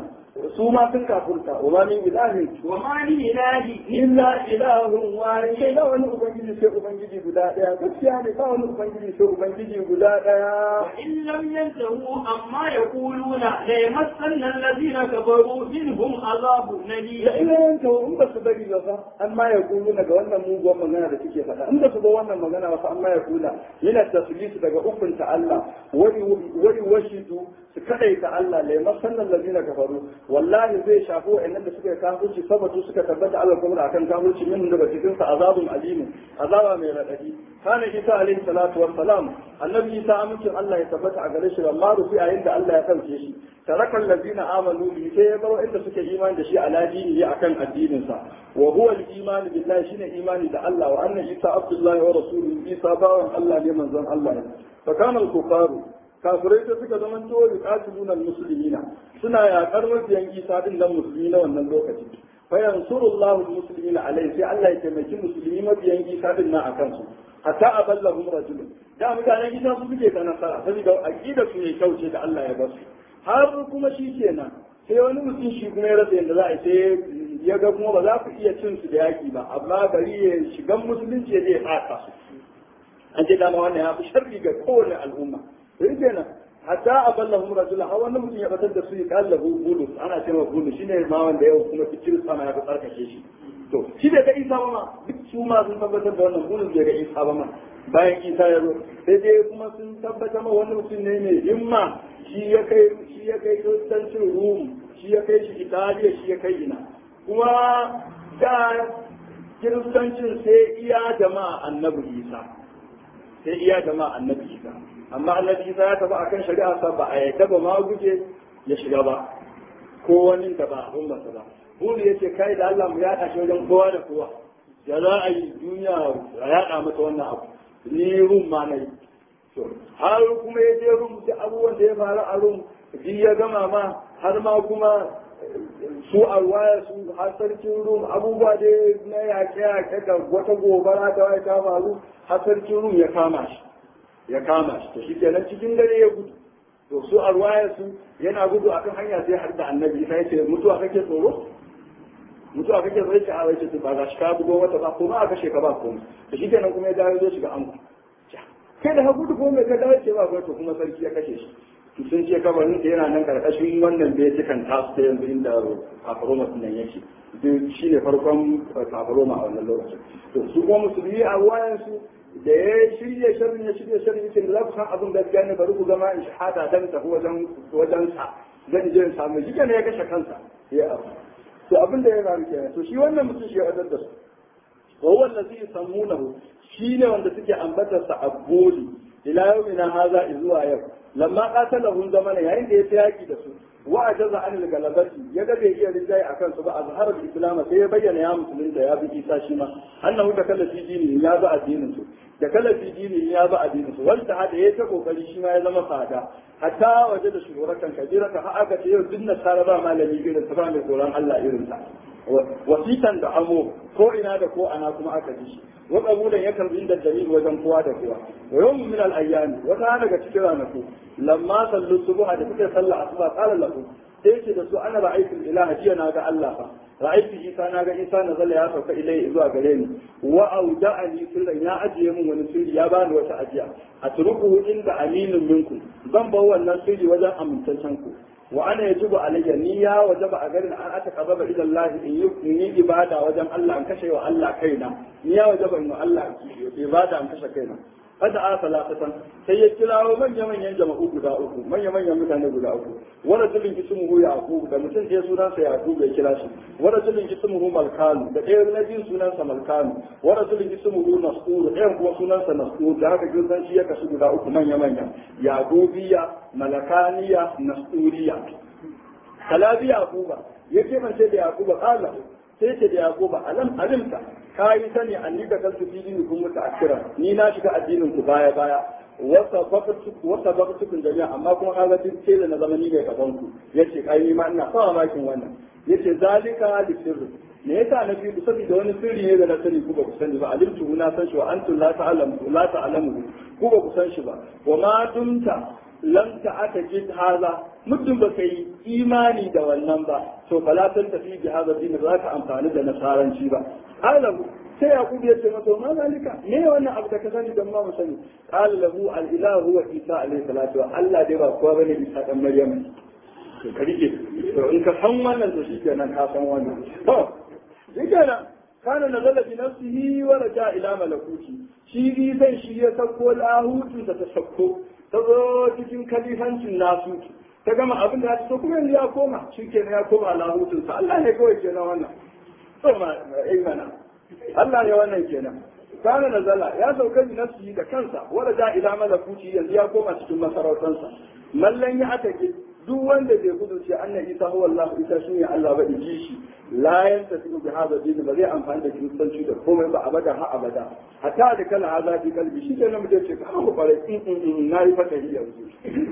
S1: su ma sun kafurta wa ma min ilahin
S2: وما من إله
S1: illa ilahun wahid sai da wani ubangiji sai ubangiji guda daya gaskiya ne ba wani ubangiji sai ubangiji guda daya
S2: وإن لم ينتهوا عما يقولون ليمسن الذين كفروا منهم عذاب
S1: da
S2: أليم.
S1: ilayen ta in ba su bari ba fa amma ya kulu daga wannan muguwar magana da suke faɗa in ba su ba wannan magana ba fa amma ya kula yana taslisu daga ukunta Allah wani washidu su kadaita Allah la masannan ladina kafaru wallahi zai shafi wa'annan da suka kafirci sabatu suka tabbata Allah kuma akan kafirci min daga cikin sa azabun alim azaba mai radadi kana Isa alaihi salatu wassalam annabi Isa amincin Allah ya tabbata a gare shi amma rufi a yanda Allah ya kauce shi tarakan ladina amanu bi sai ya baro inda suke imani da shi ala dini akan addinin sa wa huwa al-iman billahi shine imani da Allah wa anna Isa abdullahi wa rasuluhu Isa bawan Allah ne manzon Allah ne fa kana al-kufaru kafirai da suka zama to yuqatiluna al-muslimina suna yaƙar mabiyan Isa din nan musulmi na wannan lokaci fa yansurullahu al-muslimina alai sai Allah ya taimaki musulmi mabiyan Isa din nan akan su hatta aballahum rajulun da mutanen Isa su suke ta nasara saboda aqida su ne kauce da Allah ya basu har kuma shi kenan sai wani mutum shi kuma ya rasa yadda za a sai ya ga kuma ba za ku iya cin su da yaƙi ba amma bari ya shigan musulunci ya je ya ɓata su an ce dama wannan ya fi sharri ga kowane al'umma sai kenan hatta aballahum rajulun har wani mutum ya batar da su ya kallahu bulus ana cewa bulus shine ma wanda yau kuma fikir sama ya fi tsarkake shi to shi bai ga Isa ba ma duk su ma sun tabbatar da wannan bulus bai ga Isa ba ma bayan Isa ya zo sai dai kuma sun tabbatar ma wani mutum ne mai himma shi ya kai kristancin Rum shi ya kai shi Italiya shi ya kai ina kuma da kiristancin sai iya jama'a annabi Isa amma annabi Isa ya tafi akan shari'a sa ba a yadda ba ma guje ya shiga ba ko wani ta ba abun ba ba Bulu ya ce kai da Allah mu yaɗa shi wajen kowa da kowa ya za a yi duniya a yaɗa mata wannan abu ni Rum ma na yi har kuma ya je Rum da abubuwan da ya faru a Rum ji ya gama ma har ma kuma su alwaya su har sarkin Rum abubuwa da na yaƙe da wata gobara da wai ta faru har sarkin Rum ya kama shi to shi kenan cikin dare ya gudu to su alwaya su yana gudu akan hanya sai har da annabi sai ce mutuwa kake tsoro sai ce a wai ce ba za shi ka bugo wata ba kuma aka kashe ka ba komai to shi kenan kuma ya dawo zai shiga anku kai da hagu ko mai ka dawo ce ba to kuma sarki ya kashe shi to sun ce kabarin da yana nan karkashin wannan da ya cikan tasu ta yanzu inda kafaroma nan yake shi ne farkon kafaroma a wannan lokacin to su kuma musulmi a wayansu da ya shirya sharrin yake da za ku san abin gaskiya ne bari ku zama in shahada dan tafi wajen sa zan je in samu shi ne ya kashe kansa ya abu to abin da ya faru kenan to shi wannan mutum shi ya wadar da su wa huwa allazi yusammunahu shine wanda suke ambatar sa abudi ila yawmina haza zuwa yau lamma qatalahum zamana yayin da ya fi yaki da su wa ajaza an galabati ya ga bai iya rinjaye akan su ba azharar islam sai ya bayyana ya musulunta ya bi isa shi ma annahu da kala fi dini ya ba addinin su da kala fi dini ya ba addinin su wanda hada ya ta kokari shi ma ya zama fada hatta waje da shugurakan kabira ka aka ce yau dinna tare ba malami irin sa ba mai tsoron Allah irin sa wasitan da amo ko ina da ko ana kuma aka ji shi wa qabulan ya karbi da dalil wajen kowa da kowa wa yawm min al ayyam wata daga cikin ranaku lamma sallu subha da suka salla asuba qala lahu sai ce da su ana ra'aytu ilaha jiya na ga Allah fa ra'aytu isa na ga isa na zalla ya sauka ilai zuwa gare ni wa auda'ani sirran ya ajiye min wani sirri ya bani wata ajiya atruku inda aminin minkum zan bar wannan sirri wajen amintaccen ku wa ana yajibu alayya niyya wajaba a garin an ataqarraba ila Allah in yi ibada wajen Allah an kashe wa Allah kaina niyya wajaba in Allah ibada an kashe kaina kada a salatatan sai ya kirawo manyan jama'u guda uku manyan mutane guda uku wanda zulun ismuhu yaqub da mutum sai sunansa yaqub ya kira shi wanda zulun ismuhu malkan da ɗaya na jin sunansa malkan wanda zulun ismuhu nasur ɗayan kuma sunansa nasur da haka kin shi ya kasu guda uku manya yaqubiya malakaniya nasuriya kalabi yaquba yake man sai da yaquba qala sai ce da yaquba alimta ka yi sani an yi da kansu filin kun mutu akira ni na shiga addinin ku baya wasa baktukun jami'a amma kuma ka ga ce da na zama ni mai gaban ku yace kai ni ma ina sawa makin wannan yace zalika li sirri me yasa na biyu saboda wani sirri ne da na sani ku ba ku sani ba alimtu na san shi wa antum la ta'lamu ku ba ku san shi ba wa ma dumta lam ta'atajid haza muddin ba ka yi imani da wannan ba to fala tan tafi bi hadha din ba ka amfani da nasaranci ba alahu sai yaqub ya ce masa ma zalika me wannan abu da ka sani da mu sani qala lahu al ilahu wa isa alayhi salatu wa Allah dai ba kowa bane isa dan maryam to ka rike to in ka san wannan to shikenan ka san wannan to shikenan kana nazala bi nafsihi wa raja ila malakuti shi zai shi ya sako lahutun da ta sako ta zo cikin kalifancin nasu ta gama abin da ta so kuma yanzu ya koma shi kenan ya koma lahutun sa Allah ne kawai kenan wannan to ma imana Allah ne wannan kenan kana nazala ya sauka bi nafsihi da kansa wa raja ila malakuti yanzu ya koma cikin masarautansa mallan ya atake duk wanda bai kudurce annabi Isa huwa Allah Isa shine Allah ba inji shi la yantasi bi hada din ba zai amfani da kiristanci da komai ba abada ha abada hatta da kala azabi kalbi shi ke nan mutum ce ka mu fare na yi fata yi yanzu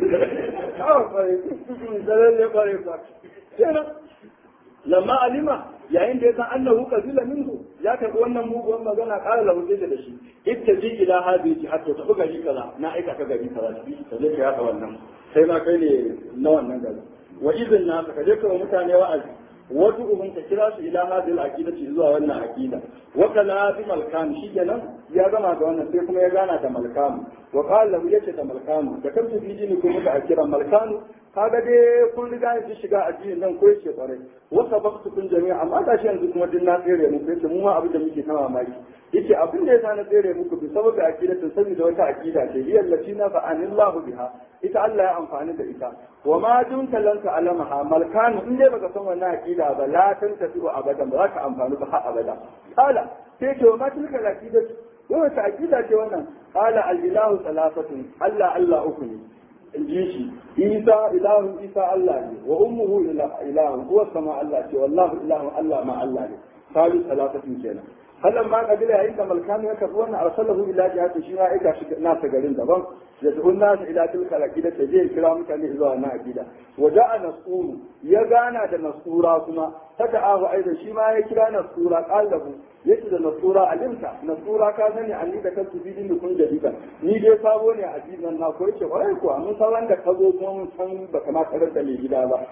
S1: ka fare da fare fa kenan lamma alima yayin da ya san annahu qazila minhu ya karbi wannan muguwan magana kara lahu da shi ittaji ila hadhihi hatta tafi gari kaza na aika ka gari kaza ka je ka yaka wannan sai ma kai ne na wannan gari wa idan na ka je ka mutane wa'azi wato ubun ka kira su ila hadhihi al-aqidati zuwa wannan aqida wa kala bi malkan shi kenan ya gama da wannan sai kuma ya gana da malkan wa qala lahu yace da malkan da kantu bi dini kuma da akira malkan kaga dai kun riga ki shiga addinin nan ko yace bare wa sabaqtu kun jami'a amma da shi yanzu kuma din na tsere muku yace mu ma abin da muke kama maki yace abin da yasa na tsere muku bi saboda aqidatin saboda wata aqida ce hiya allati na fa'anillahu biha ita Allah ya amfani da ita wa ma dunka lan ta'lamaha malkan in dai baka san wannan aqida ba la tantafi abadan ba za ka amfani ba har abada kala sai ce wa ma tilka aqida wata aqida ce wannan kala al-ilahu thalathatun Allah uku ne in ji shi isa ilahun isa Allah ne wa ummuhu ilahun huwa sama Allah ce wallahu ilahun Allah ma Allah ne salu salatatun kenan hallan ma kabila yayin da malkanu ya karbi wannan arsalahu ila jihati shi ya aika shi nasa garin daban ya tuhun nasa ila tilka aqida ta je kira mutane zuwa na aqida wa ja'a nasuru ya gana da nasura kuma tada'ahu aidan shi ma ya kira nasura qallahu yace da nasura alimta nasura ka sani anni da kantu bidin kun da dika ni dai sabo ne a addinin na ko yace wai ko mun sauran da ka zo kuma mun san baka ma karar da mai gida ba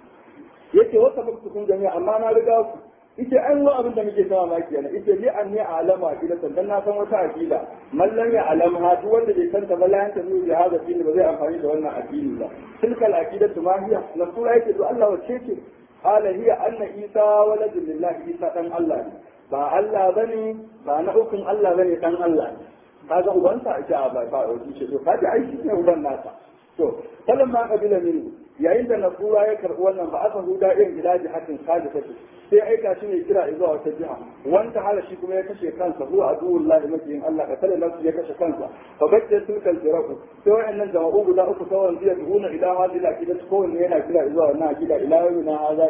S1: yace wata muku kun jami'a amma na riga ku ita an wa abin da muke sama maki yana ita li an ne alama akida sannan na san wata akida mallan ya alama duk wanda bai san ta ba la yanta zuwa hada dini ba zai amfani da wannan addini ba tilkal akida tumahiya na sura yake to Allah wace ce qala hiya anna isa waladun lillahi isa dan Allah ne ba Allah bane ba na ukun Allah bane dan Allah ne kaga ubansa ake a ba ce to kaji aiki ne uban nasa to kalan ma kabila min yayin da nasura ya karbi wannan ba aka huda irin ilaji hakin sadisa sai aika shi ne kira zuwa wata jiha wanda hala shi kuma ya kashe kansa huwa aduwullahi makiyin Allah ka tare nafsu ya kashe kansa fa bacce sulkal jiraku sai wayannan jama'u guda uku sawan zai duhuna ila hadhihi al-aqida kowanne yana kira zuwa wannan aqida ila yau na haza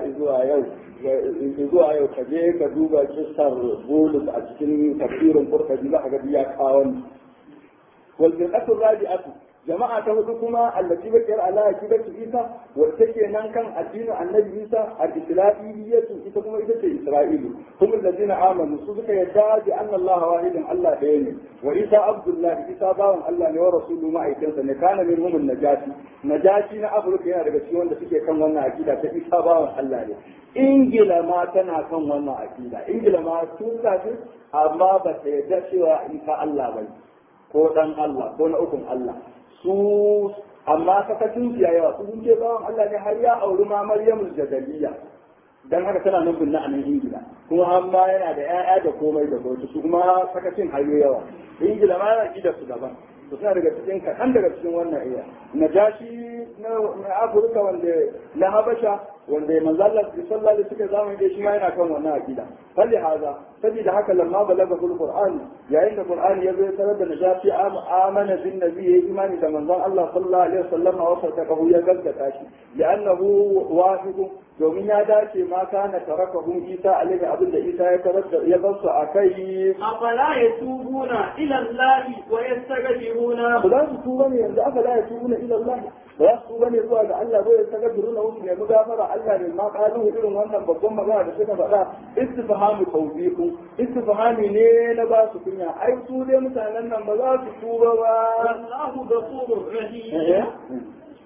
S1: zuwa yau ka je ka duba kissar bulus a cikin tafsirin qurtubi za ka ga ya kawon wal bi'atu rabi'atu jama'a ta hudu kuma allati bakar ala akidatu isa wacce ke nan kan addinin annabi isa al-isra'iliyatu ita kuma ita ce isra'ilu kuma allazina amanu su suka yadda bi anna allah wahidun allah ɗaya ne wa isa abdullahi isa bawan allah ne wa rasulu ma'aikinsa ne kana min hum najati na afirka yana daga cikin wanda suke kan wannan akida ta isa bawan allah ne ingila ma tana kan wannan akida ingila ma tun kafin amma ba ta yadda cewa isa allah bai ko dan allah ko na ukun allah su amma sakacin ya yawa su ce bawan Allah ne har ya auri ma Maryamul Jadaliya dan haka tana nan binna a nan Ingila kuma amma yana da ƴaƴa da komai da komai su kuma sakacin har yawa Ingila ma yana da su daban to suna daga cikin kaɗan daga cikin wannan iya najashi na Afirka wanda na Habasha wanda manzo Allah sallallahu alaihi wasallam zamani da shi ma yana kan wannan akida falli haza saboda haka lamma balaga fil qur'an yayin da qur'ani ya zo tarar da najashi amana bin nabi ya imani da manzon Allah sallallahu alaihi wasallam wa sadaqahu ya gaskata shi li'annahu wahidu domin ya dace ma kana tarakahu Isa alaihi abin da Isa ya tarar da ya bar su akai
S2: afala yatubuna ila Allah wa yastaghfiruna
S1: ba za su tuba ne yanzu afala yatubuna ila Allah ba za su tuba ne zuwa ga Allah ba yastaghfiruna wasu ne mugafara Allah ne ma kalu irin wannan babban magana da suka faɗa istifhamu tawbiqu istifhami ne na ba su kunya ai su dai mutanen nan ba za su tuba ba
S2: Allahu ghafurur rahim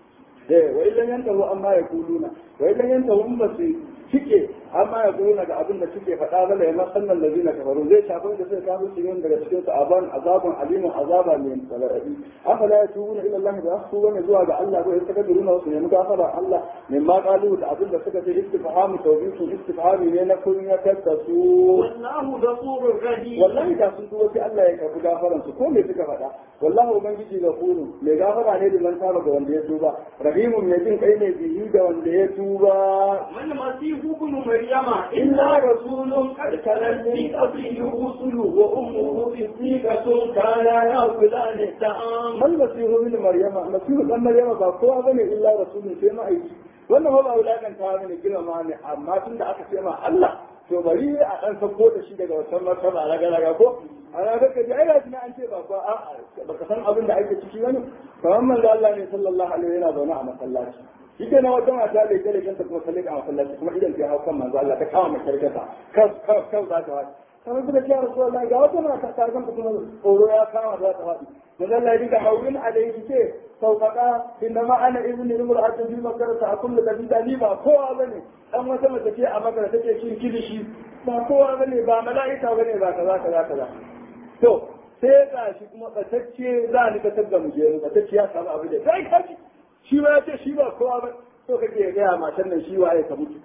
S1: wa illan yantahu amma yaquluna wa illan yantahu ba su cike amma yaquluna ga abin da suke faɗa ba la yamassanal ladina kafaru zai shafi da sai kafu su yin daga cikin su azabun alimun azaba mai tsaladi afala yatubuna ila Allah da su wani zuwa ga Allah ko suka duruna wasu ne gafara Allah min ma qalu da abin da suka ce istifhamu tawbisu istifhami ne na kun ya kasta su
S2: wallahu ghafurur rahim
S1: wallahi da sun tuwo sai Allah ya karbi gafaran su ko me suka faɗa wallahi ubangiji ghafurun mai gafara ne da man taba ga wanda ya tuba rahimun mai jin kai ne bihi ga wanda ya tuba
S2: man masihu ibn maryama
S1: illa rasulun qad kalam min qablihi rusulu wa ummuhu siddiqatun kana yaqulani ta'am man masihu ibn maryama masihu dan maryama ba kowa bane illa rasulun sai ma aiki wannan ba wulakan ta bane girma ne amma tunda aka ce ma Allah to bari a dan sako da shi daga wannan martaba raga ko ana da kaji ai gashi an ce ba ko a baka san abin da ake ciki wani kamar manzo Allah ne sallallahu alaihi yana zaune a masallaci shike na wata mata da yake kanta kuma sallaka a masallaci kuma idan ta hawo kan manzo Allah ta kama makarkata kan za ta wani kamar kuma ya Rasulullahi ga wata mata ta kan kuma tsoro ya kama za ta wani manzo Allah ya dinga hawin alaihi ce sauƙaƙa inda ma ana izini imra'atun bi makarata a kullu kabida ni ba kowa bane dan wata mace ce a makara take cin kilishi ba kowa bane ba mala'ika bane ba kaza to sai ga shi kuma batacce za ni ka tabba muje batacce ya samu abu da kai kaji shi ba ya ce shi ba kowa ba to kake ga ya matan nan shi waye ka mutu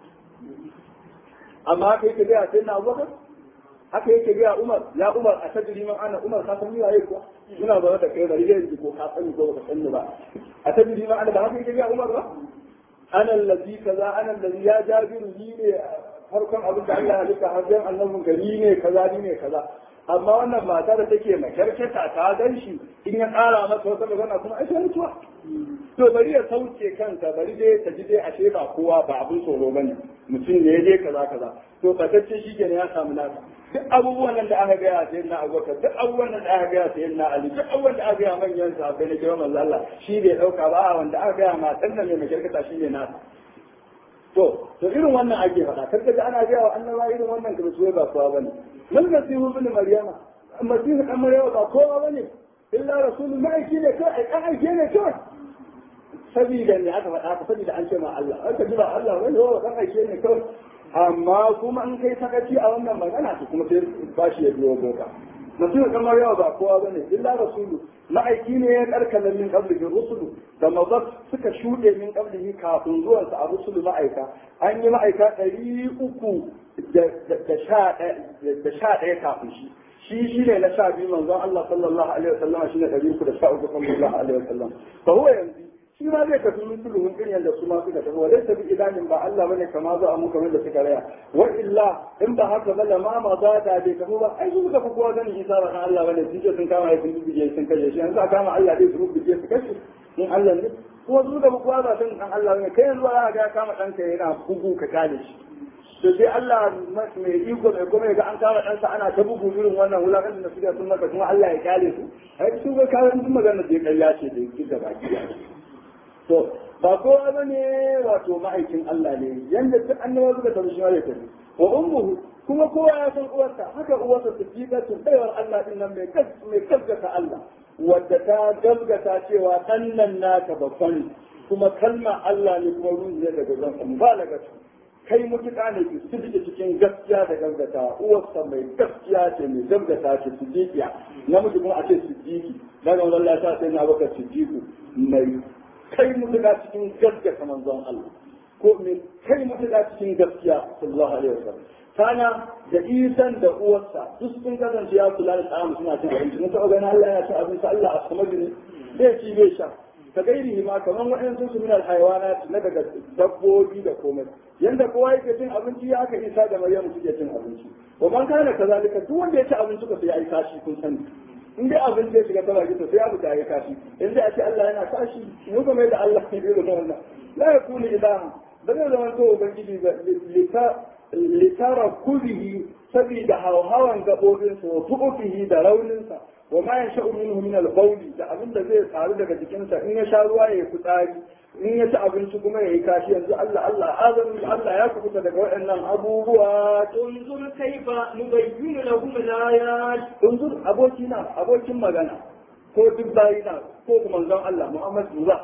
S1: amma kai ka ga sai na Abubakar haka yake ga Umar ya Umar a tajiri man ana Umar ka san waye ko ina ba da kai da rige ko ka sani ko ka sani ba a tajiri man ana ba haka yake ga Umar ba ana allazi kaza ana allazi ya jabiru ni ne farkon abin da Allah ya halitta har dan annabin gari ne kaza ni ne kaza amma wannan mata da take makarkata ta gan shi in ya ƙara masa wata magana kuma ai sai mutuwa to bari ya sauke kansa bari dai ta ji dai ashe ba kowa ba abin tsoro bane mutum ne dai kaza to fatacce shi kenan ya samu nasa duk abubuwan nan da aka gaya sai na Abubakar duk abubuwan nan da aka gaya sai na Ali duk abubuwan da aka gaya manyan sahabbai na kiran manzo Allah shi bai dauka ba wanda aka gaya matan nan mai makarkata shi ne nasa to irin wannan ake faɗa kar da ana gaya wa annaba irin wannan kirsuwa ba kowa bane mal masihu ibn maryama masihu ibn maryama ba kowa bane illa rasulun ma'aiki ne kai an aike ne kai sabida ne aka faɗa ka sabida an ce ma Allah aka ji ba Allah wani wa kan aike ne kai amma kuma an kai sakaci a wannan magana to kuma sai ba shi ya biyo boka masihu ibn maryama ba kowa bane illa rasulun ma'aiki ne ya karkala min qablihi rusulu da mazat suka shuɗe min qablihi kafin zuwan sa a rusulu ma'aika an yi ma'aika 311 kafin shi ne na 12 manzon Allah sallallahu alaihi wasallam shi ne 313 sallallahu alaihi wasallam fa huwa yanzu shi ma zai tafi rusuluhun irin yadda su ma suka tafi wa laysa bi ilahin ba Allah bane kama za a mu kamar da suka raya wa illa in ba haka ba ma ma za ta bai tafi ba ai su suka fi kowa ganin isa ba Allah bane sun ce sun kama ya sun bije sun kashe shi yanzu a kama Allah dai su bije su kashe in Allah ne kuma su suka fi kowa ba san dan Allah bane kai yanzu za ka kama danka yana bugu ka kale shi to sai Allah mai iko mai kuma ga an kama ɗansa ana ta bugu irin wannan wulakan da suka sun maka kuma Allah ya kale su ai su ga kawai duk magana da ƙarya ce da duk da baki to ba kowa bane wato ma'aikin Allah ne yanda duk annabawa suka tafi shi ma ya tafi wa ummuhu kuma kowa ya san uwarsa haka uwarsa siddiqatu baiwar Allah din nan mai gaskata Allah wadda ta gaskata cewa ɗannan naka babban kuma kalma Allah ne kuma ruhi ne daga zan mubalaga kai mutuka ne ki siddiqi cikin gaskiya da gaskata uwarsa mai gaskiya ce mai gaskata ce siddiqiya namiji kuma a ce siddiqi daga wannan Allah ta sai na baka siddiqu mai kai mutuka cikin gaskata manzon Allah ko mai kai mutuka cikin gaskiya sallallahu alaihi wasallam kana da isan da uwarsa duk sun kasance ya kula da tsarin suna cin abinci mun taɓa ganin Allah ya ci abinci Allah a sama ne zai ci bai sha ka gairi ma kamar waɗansu su minal haiwana na daga dabbobi da komai yanda kowa yake cin abinci ya aka isa da Maryamu suke cin abinci wa man kana kazalika duk wanda ya ci abinci ko sai ya yi kashi kun sani in dai abinci ya shiga ta baki to sai abu da ya kashi in dai a ce Allah yana kashi mu kuma da Allah ne da wannan la yakunu ilahan ba zai zama to ubangiji ba litara kulihi saboda hauhawan gabobinsa wa fu'ufihi da rauninsa wa ma ya sha'u minhu min al-bawli da abin da zai faru daga jikinsa in ya sha ruwa ya fitsari in ya ci abinci kuma ya yi kashi yanzu Allah Allah ya kubuta daga waɗannan abubuwa
S2: unzur kaifa nubayyinu lahum al-ayat
S1: unzur abokin magana ko duk bayina ko manzon Allah Muhammad sallallahu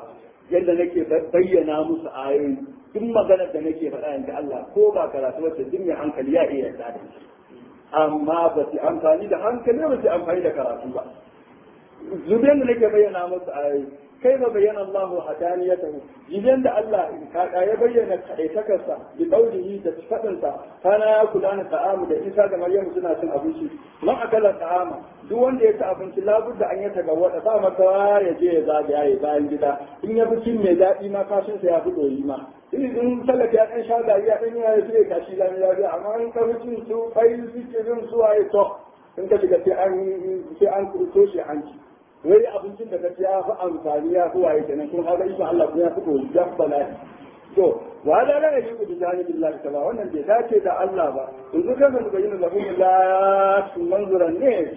S1: yadda nake bayyana musu ayoyi duk maganar da nake faɗa yanzu Allah ko ba karatu wacce duk mai hankali ya iya yarda da shi amma ba su amfani da hankali ba su amfani da karatu ba zubin da nake bayyana musu ayoyi kai ba bayyana Allahu hadaniyatahu jiyan da Allah ya bayyana kaitakarsa bi qawlihi da sifatinsa kana ya kula da ta'amu da Isa da Maryam suna cin abinci man akala ta'ama duk wanda ya ci abinci labudda an ya tagawada ba maka ya je ya zagaya ya bayan gida in ya fi cin mai daɗi ma kashin sa ya fi doyi ma in talaka ya ɗan sha gari ya ɗan ya ce kashi lami lafiya amma in ka fi cin su kai suke jin su waye to in ka shiga sai an toshe hanci wai abincin da kace ya fi amfani ya fi waye kenan kun haka insha Allah kun ya fi ko ya fi bala'i to wa da la yajibu bi janibillahi ta'ala wannan bai dace da Allah ba yanzu kan da bayyana lahum la manzuran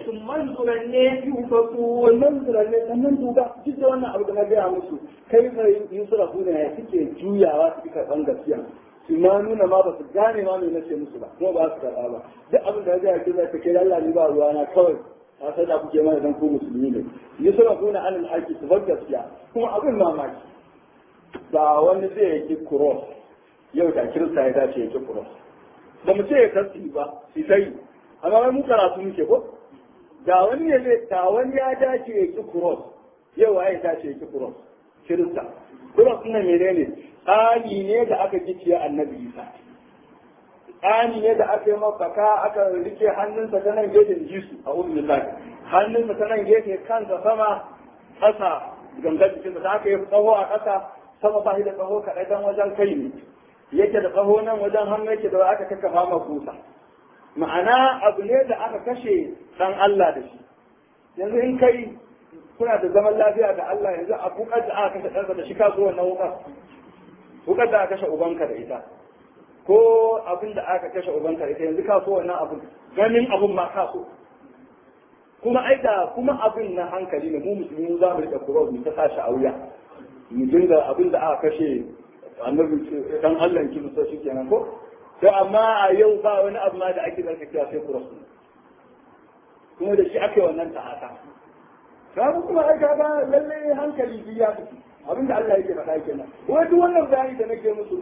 S1: ne yufaku manzuran ne sannan duba duk da wannan abu da na ga musu kai sai yusra kuna ya kike juyawa su karban gaskiya su ma nuna ma ba su gane ma me nace musu ba kuma ba su karba ba duk abin da ya ga zai take Allah ne ba ruwana kawai a sai da kuke mana dan ko musulmi ne yusra kuna alal haqi su bar gaskiya kuma abin mamaki ba wani zai yake cross yau da kirista ya dace yake cross ba mu ce ya kasi ba sai amma wai mu karatu muke ko da wani ya dace yake cross yau ya dace yake cross kirista cross ne menene tsani ne da aka gicciye annabi Isa tsani ne da aka yi mafaka aka rike hannunsa ta nan gefen jisu a ubillahi hannunsa ta nan gefe kansa sama ƙasa gangar jikinsa ta aka yi tsawo a ƙasa sama ba shi da tsaho kaɗai don wajen kai ne yake da tsaho nan wajen hannu yake da aka kakkafa ma kusa ma'ana abu ne da aka kashe ɗan Allah da shi yanzu in kai kuna da zaman lafiya da Allah yanzu a bukar da aka kashe ɗansa da shi ka zo wannan wukar da aka kashe ubanka da ita ko abin da aka kashe ubanka da ita yanzu ka so wannan abin ganin abin ma ka so kuma aida kuma abin na hankali ne mu musulmi za mu rika kuro mu ta sashi a wuya mu dinga abin da aka kashe annabi dan Allah ki musa shi kenan ko to amma a yau ba wani abu ma da ake zarka kiya sai kuro kuma da shi ake wannan ta'ata kaga kuma ai kaga lalle hankali biya take abinda Allah yake faɗa kenan wai duk wannan bayani da nake musu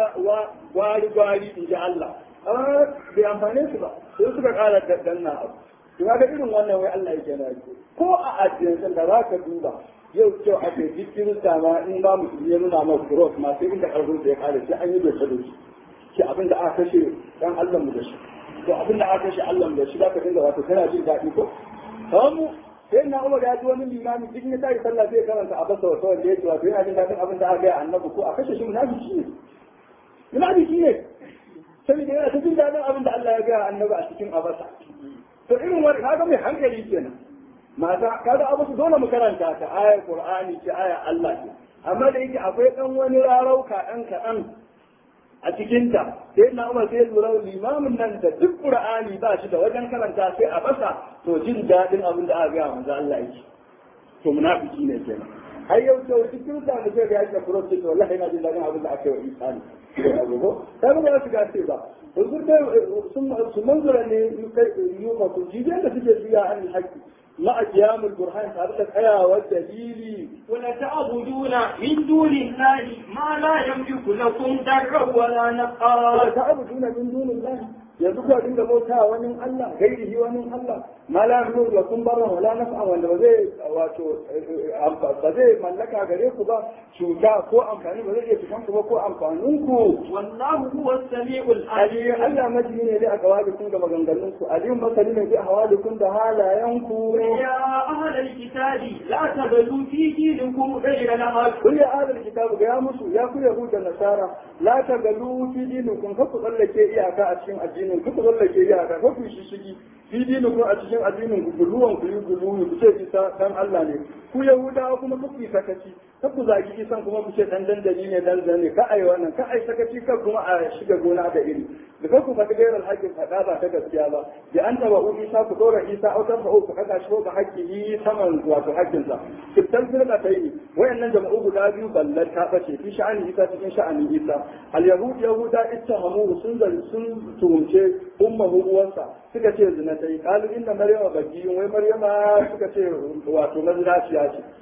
S1: gwari in ji Allah amma bai amfane su ba sai suka ƙara danna abu to ga irin wannan wai Allah yake na ko a addinin da za ka duba yau kyau a ce jikin ma in ba musulmi ya nuna ma cross ma sai inda karfin da ya kare sai an yi doka da shi shi abinda aka kashe dan Allah mu da shi to abinda aka kashe Allah mu da shi zaka dinga wato kana jin daɗi ko kamu sai na Umar ya ji wani limami duk ne tayi sallah sai karanta a basa wata wanda yake wato yana jin daɗin abin da aka yi annabi ko a kashe shi munafiki ne saboda yana ta jin daɗin abin da Allah ya ga annabi a cikin abasa to irin wani kaga mai hankali kenan mata kaga abu su dole mu karanta ta ayar Qur'ani ce ayar Allah ce amma da yake akwai dan wani rarauka dan kaɗan a cikinta sai na Umar sai lura limamin nan da duk Qur'ani ba shi da wajen karanta sai a basa to jin daɗin abin da aka ga manzo Allah yake to munafiki ne kenan har yau to cikin sa da sai ya ce furo ce wallahi ina jin daɗin abin da aka yi wa Isa ne abugo sai ba su ga ce ba sun manzura ne yi ma ku jibiyar da suke biya an haƙƙi مع قيام البرهان تعرفت آية والدليل
S2: ولا تعبدون من دون الله ما لا يملك لكم ضرا ولا نفعا
S1: ولا تعبدون من دون الله يذكر عند موتى ومن الله غيره ومن الله ما لا يملك لكم ضرا ولا نفعا ولا بزي ملكا غريكم با شوكا كو امكاني بزي يتكم كو امكانونكم
S2: والله هو السميع العليم
S1: الله مجنين لي اقوالكم da maganganunku alim masali ne bi ahwalikum da halayanku
S2: يا أهل الكتاب لا تغلوا في دينكم غير الحق
S1: قل يا أهل الكتاب يا مسو يا كل يهود النصارى لا تغلوا في دينكم فقط لك إياك أشين الدين فقط لك إياك فقط شيء في دينكم أشين الدين كلهم كلهم كشيء كان الله ne ku yahudawa kuma kuke sakaci ku zagi isan kuma ku ce dan dandali ne dan zane ka ai wannan ka ai sakaci ka kuma a shiga gona da iri da ku faɗi gairar haƙƙin faɗa ba ta gaskiya ba da an taba isa ku dora isa autar fa ku kaga shi ga haƙƙi saman wato haƙƙinsa kiftan firka ta yi wayannan jama'u guda biyu ballar ta bace fi sha'ani isa cikin sha'anin isa al yahud yahuda ittahamu sun tuhumce ummuhu uwansa suka ce zina ta yi qalu inna maryama bakiyun wai maryama suka ce wato mazinaciya ce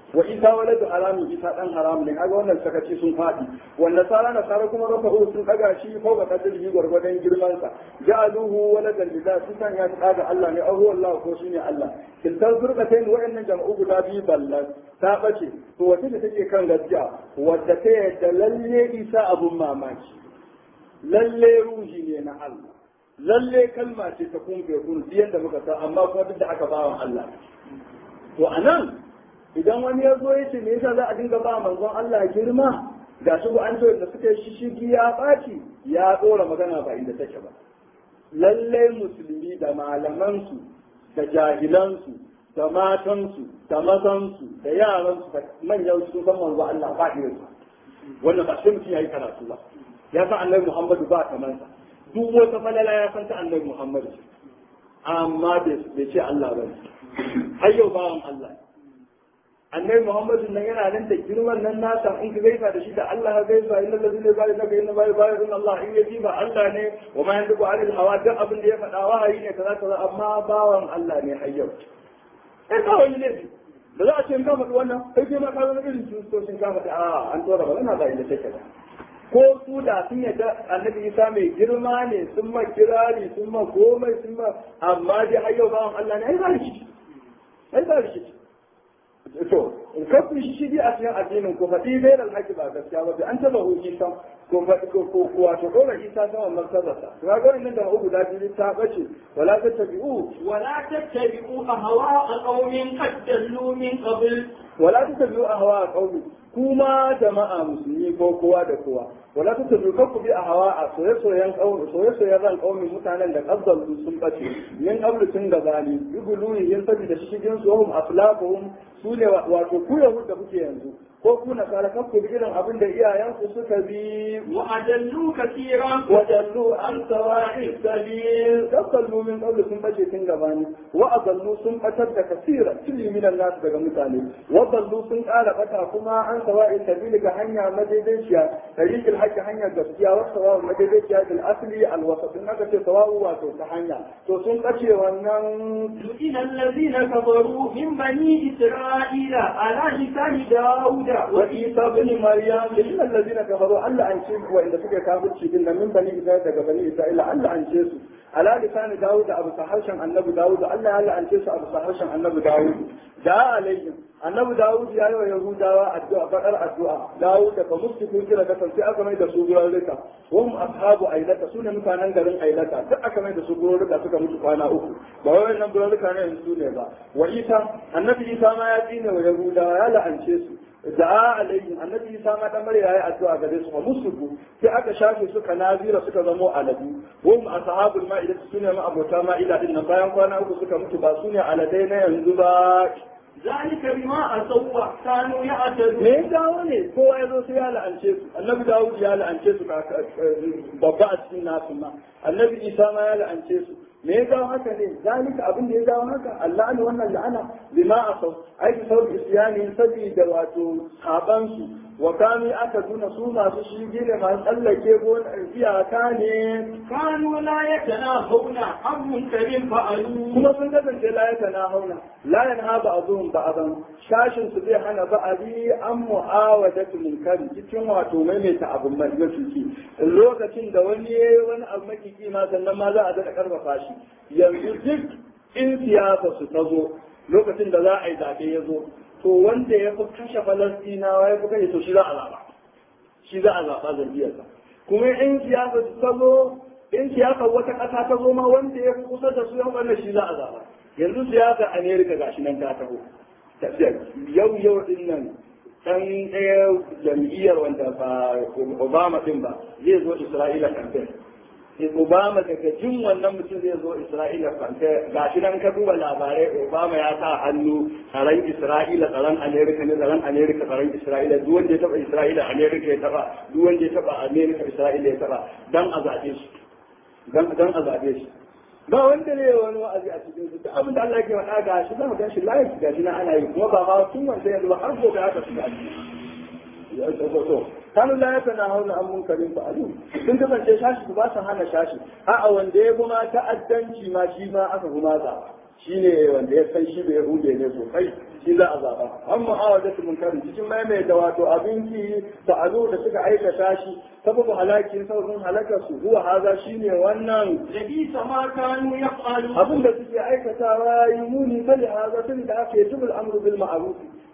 S1: wa isa waladu haramun isa dan haram ne kaga wannan sakaci sun faɗi wanda nasara kuma rafa'u sun daga shi ko ba kadiri gwargwadon girman sa ja'aluhu waladan lillah sun san ya daga Allah ne ahu Allah ko shine Allah kiltan furqatain wa'annan jama'u guda biyu ballan ta bace to wace da take kan gaskiya wadda ta yadda lalle isa abun mamaki lalle ruhi ne na Allah lalle kalma ce ta kun bai kun biyan da muka sa amma kuma duk da aka bawan Allah to anan idan wani ya zo ya ce me yasa za a dinga ba manzon Allah girma ga shi an ce da suka yi shishigi ya ɓaci ya ɗora magana ba inda take ba lallai musulmi da malamansu da jahilansu da matansu da mazansu da yaransu da manyan su san manzon Allah ba irin su wannan ba sai mutum ya yi karatu ba ya san annabi Muhammadu ba kamansa duk wata falala ya san ta annabi Muhammadu amma bai ce Allah ba har yau bawan Allah annabi Muhammadu nan yana nan da girman nan nasa in ka gaifa da shi da Allah ka gaifa inna allazina yuzaluna inna ma yuzaluna Allah in yaji ba Allah ne wa ma yanduku anil hawa duk abin da ya faɗa wahayi ne kaza kaza amma bawan Allah ne hayyau sai kawai ne da za a ce in ka faɗi wannan sai ke ma ka zama irin kiristocin ka faɗi a an tora ba ina ba inda take ba ko su da sun yadda annabi Isa mai girma ne sun ma kirari sun ma komai sun ma amma dai hayyau bawan Allah ne ai ba rikici to kafin shi bi a cikin addinin ko faɗi bai da alhaki ba gaskiya ba an taba hukunci san ko faɗi ko wato dole Isa sama martabarsa to ga wannan da uku da biyu ta bace wala tattabi'u ahwa'a qaumin qad dallu min qabl wala tattabi'u ahwa'a qaumin kuma jama'a musulmi ko kowa da kowa wala tattabi'u kanku bi ahwa'a soyayyen ran qaumin mutanen da qaddallu sun bace min qabl tun gabani yugulu yin sabi da shigin su hum aflaquhum su ne wato ku yahud da kuke yanzu ko ku na kala kanku bi irin abin da iyayenku suka bi
S2: wa adallu katiran
S1: wa dallu an sawa'i sabil qaddallu min qabl sun bace tun gabani wa adallu sun batar da kasira tilli minan nas daga mutane wa dallu sun kara bata kuma an sawa'i sabil ga hanya madaidaiciya tariqil haqqi hanyar gaskiya wa sawa'u madaidaiciya bil asli al wasat in aka ce sawa'u wato ta hanya to sun bace wannan
S2: ila alladhina kafaru min bani isra'ila ala lisani dauda
S1: wa isa ibn maryam illa alladhina kafaru alla an ce wa inda suka kafirci din nan min bani isra'ila daga bani isra'ila alla an ce su ala lisani dauda abu saharshan annabi dauda alla ya an ce su abu saharshan annabi dauda da alaihim annabi dawud ya yi wa yahudawa addu'a bakar addu'a dawud da musu kun kira da sai aka mai da su gurarruka hum ashabu ailata sune mutanen garin ailata duk aka mai da su gurarruka suka mutu kwana uku ba wai nan gurarruka ne yanzu ne ba wa isa annabi isa ma ya tsine wa yahudawa ya la'ance su da'a alaihim annabi isa ma dan mare yayi addu'a gare su fa musu sai aka shafe su kanazira suka zamo aladu hum ashabul ma'ida sune ma abota ma'ida din nan bayan kwana uku suka mutu ba sune aladai na yanzu ba
S2: ذلك بما أسوأ كانوا يعتدون
S1: me dawo ne kowa ya zo sai ya la'ance su annabi dawud ya la'ance su babba a cikin nasu ma annabi isa ma ya la'ance su me ya dawo haka ne zalika abin da ya dawo haka Allah ne wannan la'ana bima asau ai bi sau isyani sabida wato saban su wa kami aka tuna su masu shige ne masu tsallake gonar iyaka ne
S2: كانوا لا يتناهون عن منكر فعلوه
S1: kuma sun kasance la yata na hauna la yanha ba'dhum ba'dan shashin su zai hana ba'adi an mu'awadatu munkari cikin wato maimaita abun mai mafi lokacin da wani abu makiki ma sannan ma za a daɗa karfafa shi yanzu duk in siyasa su ta zo lokacin da za a yi zaɓe ya zo to wanda ya fi kashe falastinawa ya fi kashe to shi za a zaɓa jam'iyyarsa kuma in siyasa su ta zo in siyasa wata ƙasa ta zo ma wanda ya fi kusa da su yan wannan shi za a zaɓa yanzu siyasa amerika ga shi nan ta taho yau din nan ɗan ɗaya jam'iyyar wanda ba obama ɗin ba zai zo isra'ila kamfen obama daga jin wannan mutum zai zo isra'ila kamfen ga shi nan ka duba labarai obama ya sa hannu tsaron isra'ila tsaron amerika ne tsaron amerika tsaron isra'ila duk wanda ya taɓa isra'ila amerika ya taɓa duk wanda ya taɓa amerika isra'ila ya taɓa dan a zaɓe shi dan a zaɓe shi ba wanda ne wani wa'azi a cikin su duk abin da Allah ke faɗa ga shi za mu gan shi layin ga shi na ana yi kuma ba ma tun wanda yanzu ba har gobe haka su gashi kanu la ya tana hauna an munkarin fa alu sun kasance shashi su ba su hana shashi a'a wanda ya kuma ta'addanci ma shi ma aka kuma za shine wanda ya san shi bai hude ne sosai shi za a zaɓa an mu'awaza su munkarin cikin maimaita wato abinci ta'alu da suka aikata shi sababu halakin saurin halakar su huwa haza shine wannan
S2: لبئس ما كانوا يفعلون
S1: abin da suke aikatawa yi muni fali haza tun da aka yi jibul amru bil ma'ruf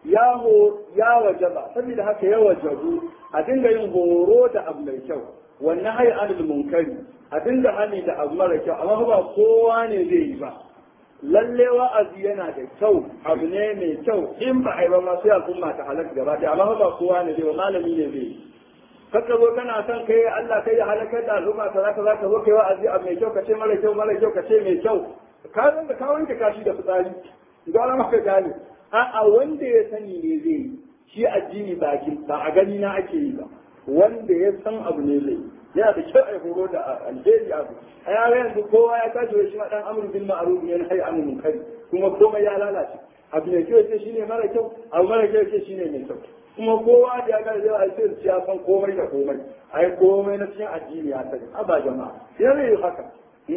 S1: ya wajaba saboda haka ya wajabu a dinga yin horo da abu mai kyau wannan hay anil munkari a dinga hani da abu mara kyau amma ba kowa ne zai yi ba lalle wa'azi yana da kyau abu ne mai kyau in ba a yi ba ma sai al'umma ta halaka gaba ɗaya amma ba kowa ne zai ba malami ne zai yi kaka zo kana son kai Allah kai ya halakar da al'umma ta zaka zo kai wa'azi abu mai kyau ka ce mara kyau ka ce mai kyau ka zanga ka wanke kashi da fitsari dole maka gane a'a wanda ya sani ne zai yi shi addini ba a gani na ake yi ba wanda ya san abu ne zai yana da kyau a horo da alheri abu a yara yanzu kowa ya tashi shi ma dan amru bil ma'ruf ne hay an munkari kuma komai ya lalace abu ne kyau ce shine mara kyau abu mara kyau ce shine mai kyau kuma kowa da ya ga zai ai sai ya san komai da komai ai komai na cikin addini ya sani aba jama'a sai zai yi haka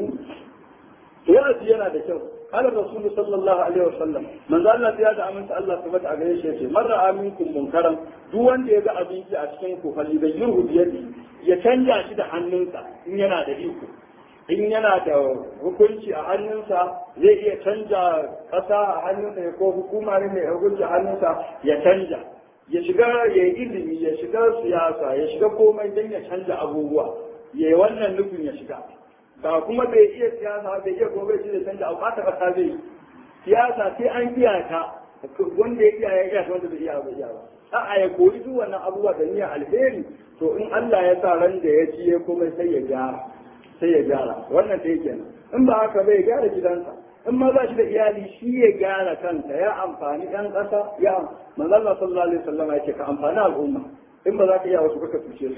S1: wa'azi yana da kyau قال الرسول صلى الله عليه وسلم من ذا الله ya da aminta Allah subhanahu wa ta'ala yace man ra'a minkum munkaran duk wanda ya ga abinci a cikin ku fali da yurhu biyadi ya canja shi da hannunsa in yana da iko in yana da hukunci a hannunsa zai iya canja kasa a hannunsa ko hukuma ne mai hukunci a hannunsa ya canja ya shiga ya yi ilimi ya shiga siyasa ya shiga komai don ya canja abubuwa ya yi wannan nufin ya shiga ba kuma bai iya siyasa bai iya gobe shi da canja abu ba ta kasa zai siyasa sai an iyaka wanda ya iya wanda bai iya ba a'a ya koyi duk wannan abubuwa da niyyar alheri to in Allah ya sa ran da ya ci ya komai sai ya gyara wannan sai kenan in ba haka bai gyara gidansa in ma ba shi da iyali shi ya gyara kanta ya amfani ɗan ƙasa ya manzo Allah sallallahu alaihi wasallam ya ce ka amfani al'umma in ba za ka iya wasu kaka tushe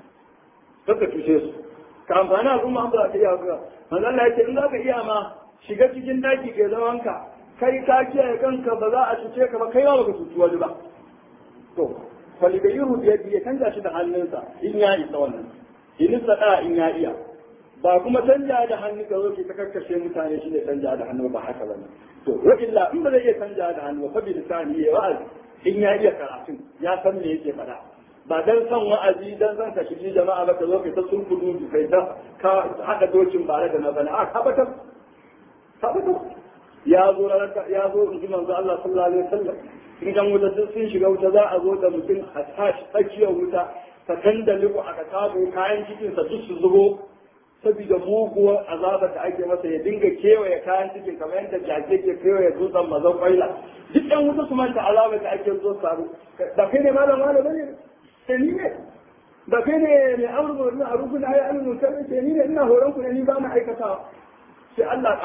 S1: su ka amfani al'umma an ba za ka iya wasu manzo Allah ya ce in za ka iya ma shiga cikin daki ke zamanka kai ka kiyaye kanka ba za a cuce ka ba kai ba ka cuci wani ba to faligayiru da ya canza shi da hannunsa in ya isa wannan in sada in ya iya ba kuma canja da hannu ka zo ki ta karkashe mutane shi ne canja da hannu ba haka bane to wa illa in ba zai iya canja da hannu fa bi lisani ya wa'azi in ya iya karatun ya san me yake faɗa ba dan son wa'azi dan san ka shi jama'a ba ka zo ka ta sulkudu kai ta ka hada dokin bare da na bana a tabbatar ya zo in ji manzo Allah sallallahu alaihi wasallam idan wuta sun shiga wuta za a zo da mutum a tashi tsakiyar wuta ta kandalibu a kakabu kayan cikinsa duk su zubo saboda muguwar azabar da ake masa ya dinga kewaye kayan cikin kamar yadda jake ke kewaye dutsen mazan kwaila duk ɗan wuta su manta azabar da ake zo saru da kai ne malam ne sai ni ne da kai ne mai amurka na a rukun ayi an munkar sai ni ne ina horon ku ne ni ba mu aikata sai Allah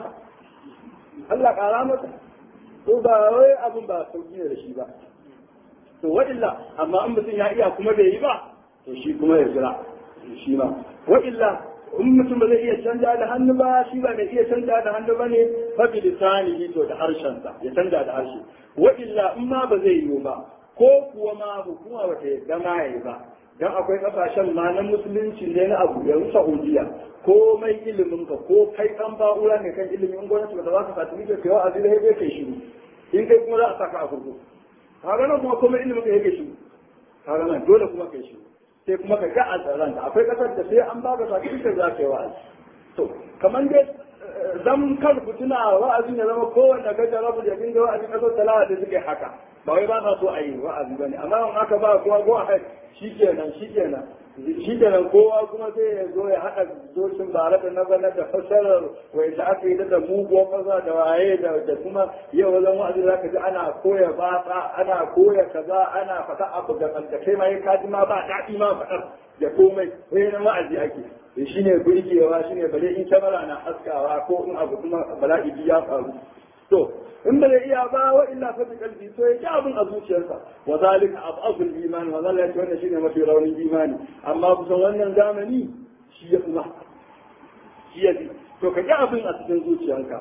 S1: ƙara masa to ba wai abin ba sauki ne da shi ba to wa'illa amma in mutum ya iya kuma bai yi ba to shi kuma ya jira shi ma wa'illa in mutum ba zai iya canja da hannu ba shi ba mai iya canja da hannu ba ne fa bi lisanihi to da harshensa ya canja da harshe wa'illa in ma ba zai yi ba ko kuwa ma hukuma ba ta yadda ma yayi ba dan akwai kasashen ma na musulunci ne na abu yanzu Saudiya komai ilimin ka ko kai kan ba'ura ne kan ilimin gwamnati ba za ka sati ne kai wa'azi da yake kai shiru in kai kuma za a saka a kurkuku kaga nan kuma komai ilimin ka yake shiru kaga nan dole kuma kai shiru sai kuma ka ga a tsaron akwai kasar da sai an baka sati ne za ka yi wa'azi to kamar dai zan kar ku tuna wa'azi ne zama kowanne gajar rabu da dinga wa'azi kasar talawa da suke haka ba wai ba sa so a yi wa'azi ba ne amma in aka ba kowa go ahead shikenan kowa kuma sai ya zo ya haɗa dokin bare da na bana da fasarar wai da aka yi da muguwar fasa da waye da kuma yau wajen wa'azi za ka ji ana koya batsa ana koya kaza ana fata abu da kai ma ya kaji ma ba daɗi ma faɗar da komai wai na wa'azi ake shi ne burgewa shi ne bale in kyamara na haskawa ko in abu kuma bala'i ya faru to in ba zai iya ba wa illa fa bi qalbi to ya ji abin a zuciyarsa wa zalika ab'aful iman wa zalika wannan shine mafi raunin imani amma kusan wannan zamani shi ya kuma shi ya to ka ji abin a cikin zuciyarka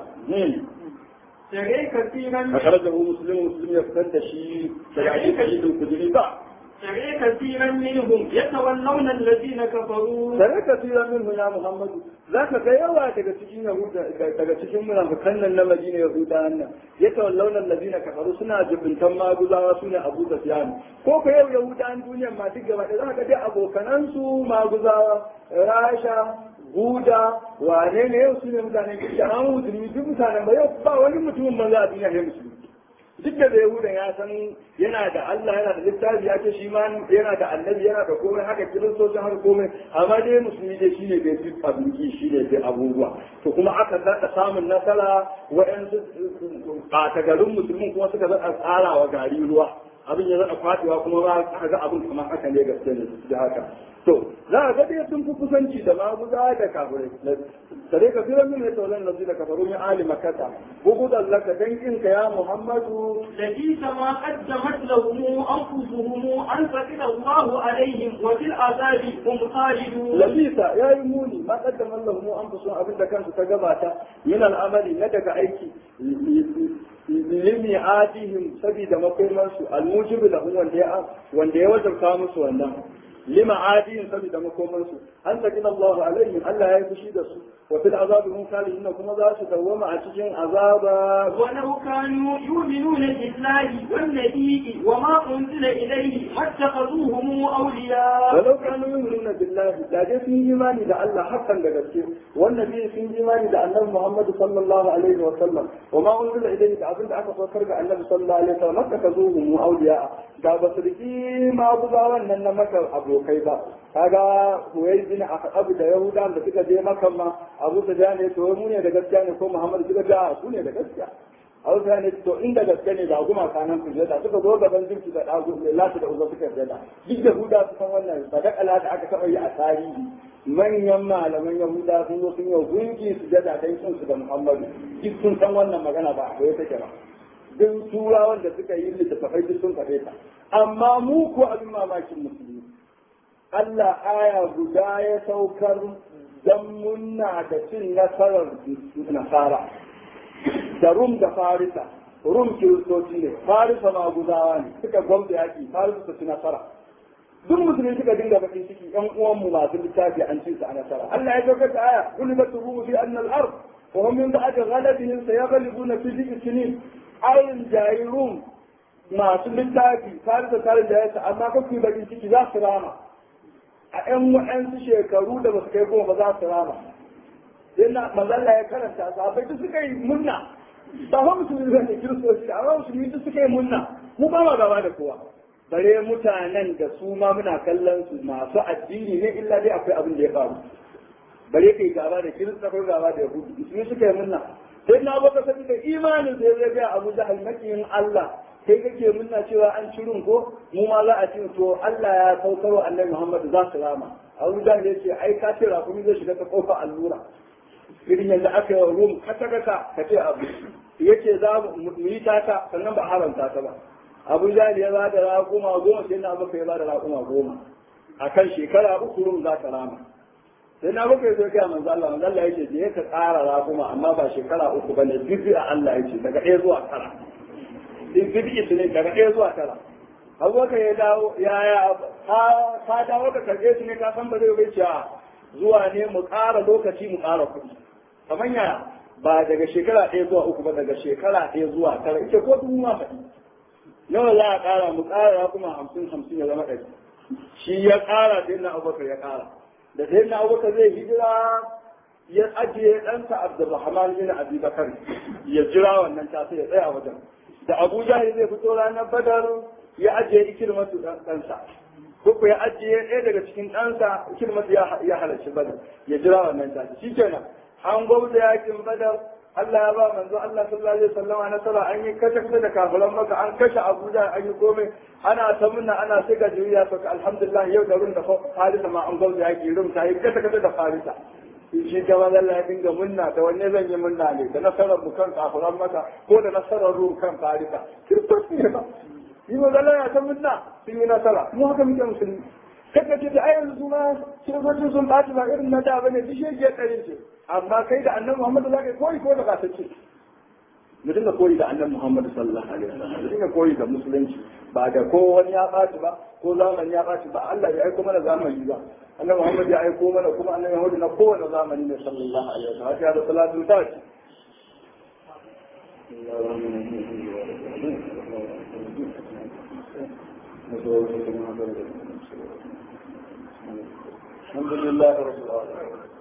S2: sai kasiran
S1: a karajar muslim ya fitar da shi daga hadisi kudiri ba
S2: ترى كثيرا منهم يتولون الذين كفروا
S1: tare ka tsira min ya Muhammadu zaka ga yawa daga cikin Yahuda daga cikin munafikan nan na Madina Yahuda nan ya tawallawna allazina kafaru suna jibintan maguzawa sune Abu Sufyan ko ko yau Yahudan duniyar ma duk gaba da zaka ga dai abokanan su maguzawa Rasha Buda wane ne yau sune mutanen kirki an musulmi duk mutanen ba yau ba wani mutumin banza a duniya ne musulmi duk da Yahudan ya san yana da Allah yana da littafi ya ce shi ma yana da annabi yana da komai haka kiristocin har komai amma dai musulmi dai shine bai fi abinci shine bai abubuwa to kuma aka daɗa samun nasara waɗansu ɓatagarin musulmin kuma suka zaɗa tsara wa gari ruwa abin ya zaɗa faɗiwa kuma ba aka ga abin kamar haka ne gaske ne da haka to za a ga dai sun fi kusanci da maguza da kafirai sare ka firar min ya taulan nazi da kafaru min ali makata bugu da laka dangin ka ya muhammadu
S2: لبئس ما قدمت لهم أنفسهم أن سخط الله عليهم وفي العذاب هم خالدون
S1: labisa ya yi muni ma kaddama Allah mu an fusun abin da kansu ta gabata min al'amali na daga aiki limi adihim sabida makomansu almujibu da wanda ya wajabta musu wannan lima adihim sabida makomansu an sakin Allah alaihim Allah ya yi fushi da su wa fil azabi hum khalidun kuma za su dawwama a cikin azaba
S2: ولو كانوا يؤمنون بالله والنبي وما أنزل إليه ما اتخذوهم أولياء
S1: ولو كانوا يؤمنون بالله da dai sun yi imani da Allah hakan da gaske wannan bai sun yi imani da Annabi Muhammad sallallahu alaihi wa sallam wa ma unzila ilayhi da abinda aka saukar ga Annabi sallallahu alaihi wa sallam maka kazuhu mu awliya da ba su riki ma bugawan nan na maka abokai ba kaga Huwai bin Abu da Yahuda da suka je maka ma Abu Sufyan ne to mu ne da gaskiya ne ko Muhammad suka ga su ne da gaskiya Abu Sufyan ne to inda gaske ne da guma kanan su da suka zo gaban jinki da dagu lati da uzo suka da duk Yahuda su san wannan sadaka da aka taba yi a tarihi manyan malaman Yahuda sun zo sun yi gunki su da dai sun su da Muhammadu duk sun san wannan magana ba a take ba duk turawan da suka yi littattafai duk sun faɗe ta amma mu ko abin mamakin musulmi Allah aya guda ya saukar dan munna da cin nasarar nasara da Rum da Farisa Rum kiristoci ne Farisa maguzawa ne suka gwamta yaki Farisa su ci nasara duk musulmi suka dinga bakin ciki ƴan uwanmu masu littafi an ci su a nasara Allah ya saukar da aya gulibat rumu fi anna al-ard wa hum min ba'di ghalabihim sayaghlibuna fi dhikri sinin ayin jairun masu littafi Farisa tare da yasa amma kake bakin ciki za su rama a ƴan wa'ansu shekaru da ba su kai goma ba za su rama yana mazalla ya karanta sahabbai duk suka yi munna ba fa musulmi ba ne kiristoci amma musulmi duk suka yi munna mu ba ma gaba da kowa bare mutanen da su ma muna kallon su masu addini ne illa dai akwai abin da ya faru bare kai gaba da kirista ko gaba da yahudu musulmi suka yi munna sai na baka sabi da imanin da ya ga Abu Jahal makiyin Allah kai kake munna cewa an cirin ko mu ma za a ci to Allah ya saukar wa Annabi Muhammad za su rama Abu Jahal ya ce ai ka ce rakumi zai shiga ta kofa allura irin yadda aka yi wa rum kata-kata ka ce abu ya ce za mu yi taka sannan ba haramta ta ba abu jali ya ba da raƙuma 10 sai na baka ya ba da raƙuma 10 a kan shekara 3 rum za ta rama sai na baka ya zo kai manzo Allah ya ce je ka tsara raƙuma amma ba shekara 3 bane bibi a Allah ya ce daga 1 zuwa 9 din bibi su ne daga 1 zuwa 9 abubakar ya dawo ya ka dawo ka karɓe su ne ka san ba zai bai cewa zuwa ne mu ƙara lokaci mu ƙara kuɗi kamar yaya ba daga shekara 1 zuwa 3 ba daga shekara 1 zuwa 9 ita ko dubu ma faɗi nawa za a ƙara mu ƙara kuma 50 ya zama 100 shi ya ƙara sai na abubakar ya ƙara da sai na abubakar zai hijira ya ajiye ɗansa Abdulrahman bin Abi Bakar ya jira wannan ta sai ya tsaya wajen da Abu Jahil zai fito ranar Badar ya ajiye Ikrimatu ɗansa ko ya ajiye ɗaya daga cikin ɗansa Ikrimatu ya halarci Badar ya jira wannan ta shi kenan an gwamnati yakin Badar Allah ya ba manzo Allah sallallahu alaihi wasallam nasara an yi kashe da kafiran maka an kashe Abuja an yi komai ana ta munna ana sai ga jiriya to alhamdulillah yau da rum da Farisa ma an gwamnati yaki rum ta yi kashe da Farisa shi da Allah ya dinga munna da wanne zan yi munna ne da nasarar mu kan kafiran maka ko da nasarar rum kan Farisa kiristoci ne ba yi magana ya ta munna sun yi nasara mu haka muke musulmi kaka ce da ayyar su ma kiristocin sun ɓaci ba irin na da bane duk shi ya ɗarin ce amma kai da annabi Muhammad za ka koyi ko da ba ta ce mu dinga koyi da annabi Muhammad sallallahu alaihi wasallam mu dinga koyi da musulunci ba da ko wani ya ɓaci ba ko zamani ya ɓaci ba Allah ya aiko mana zamani ba annabi Muhammad ya aiko mana kuma annabi Muhammad na kowane zamani ne sallallahu alaihi wasallam ya da salatu ta ce الحمد لله رب العالمين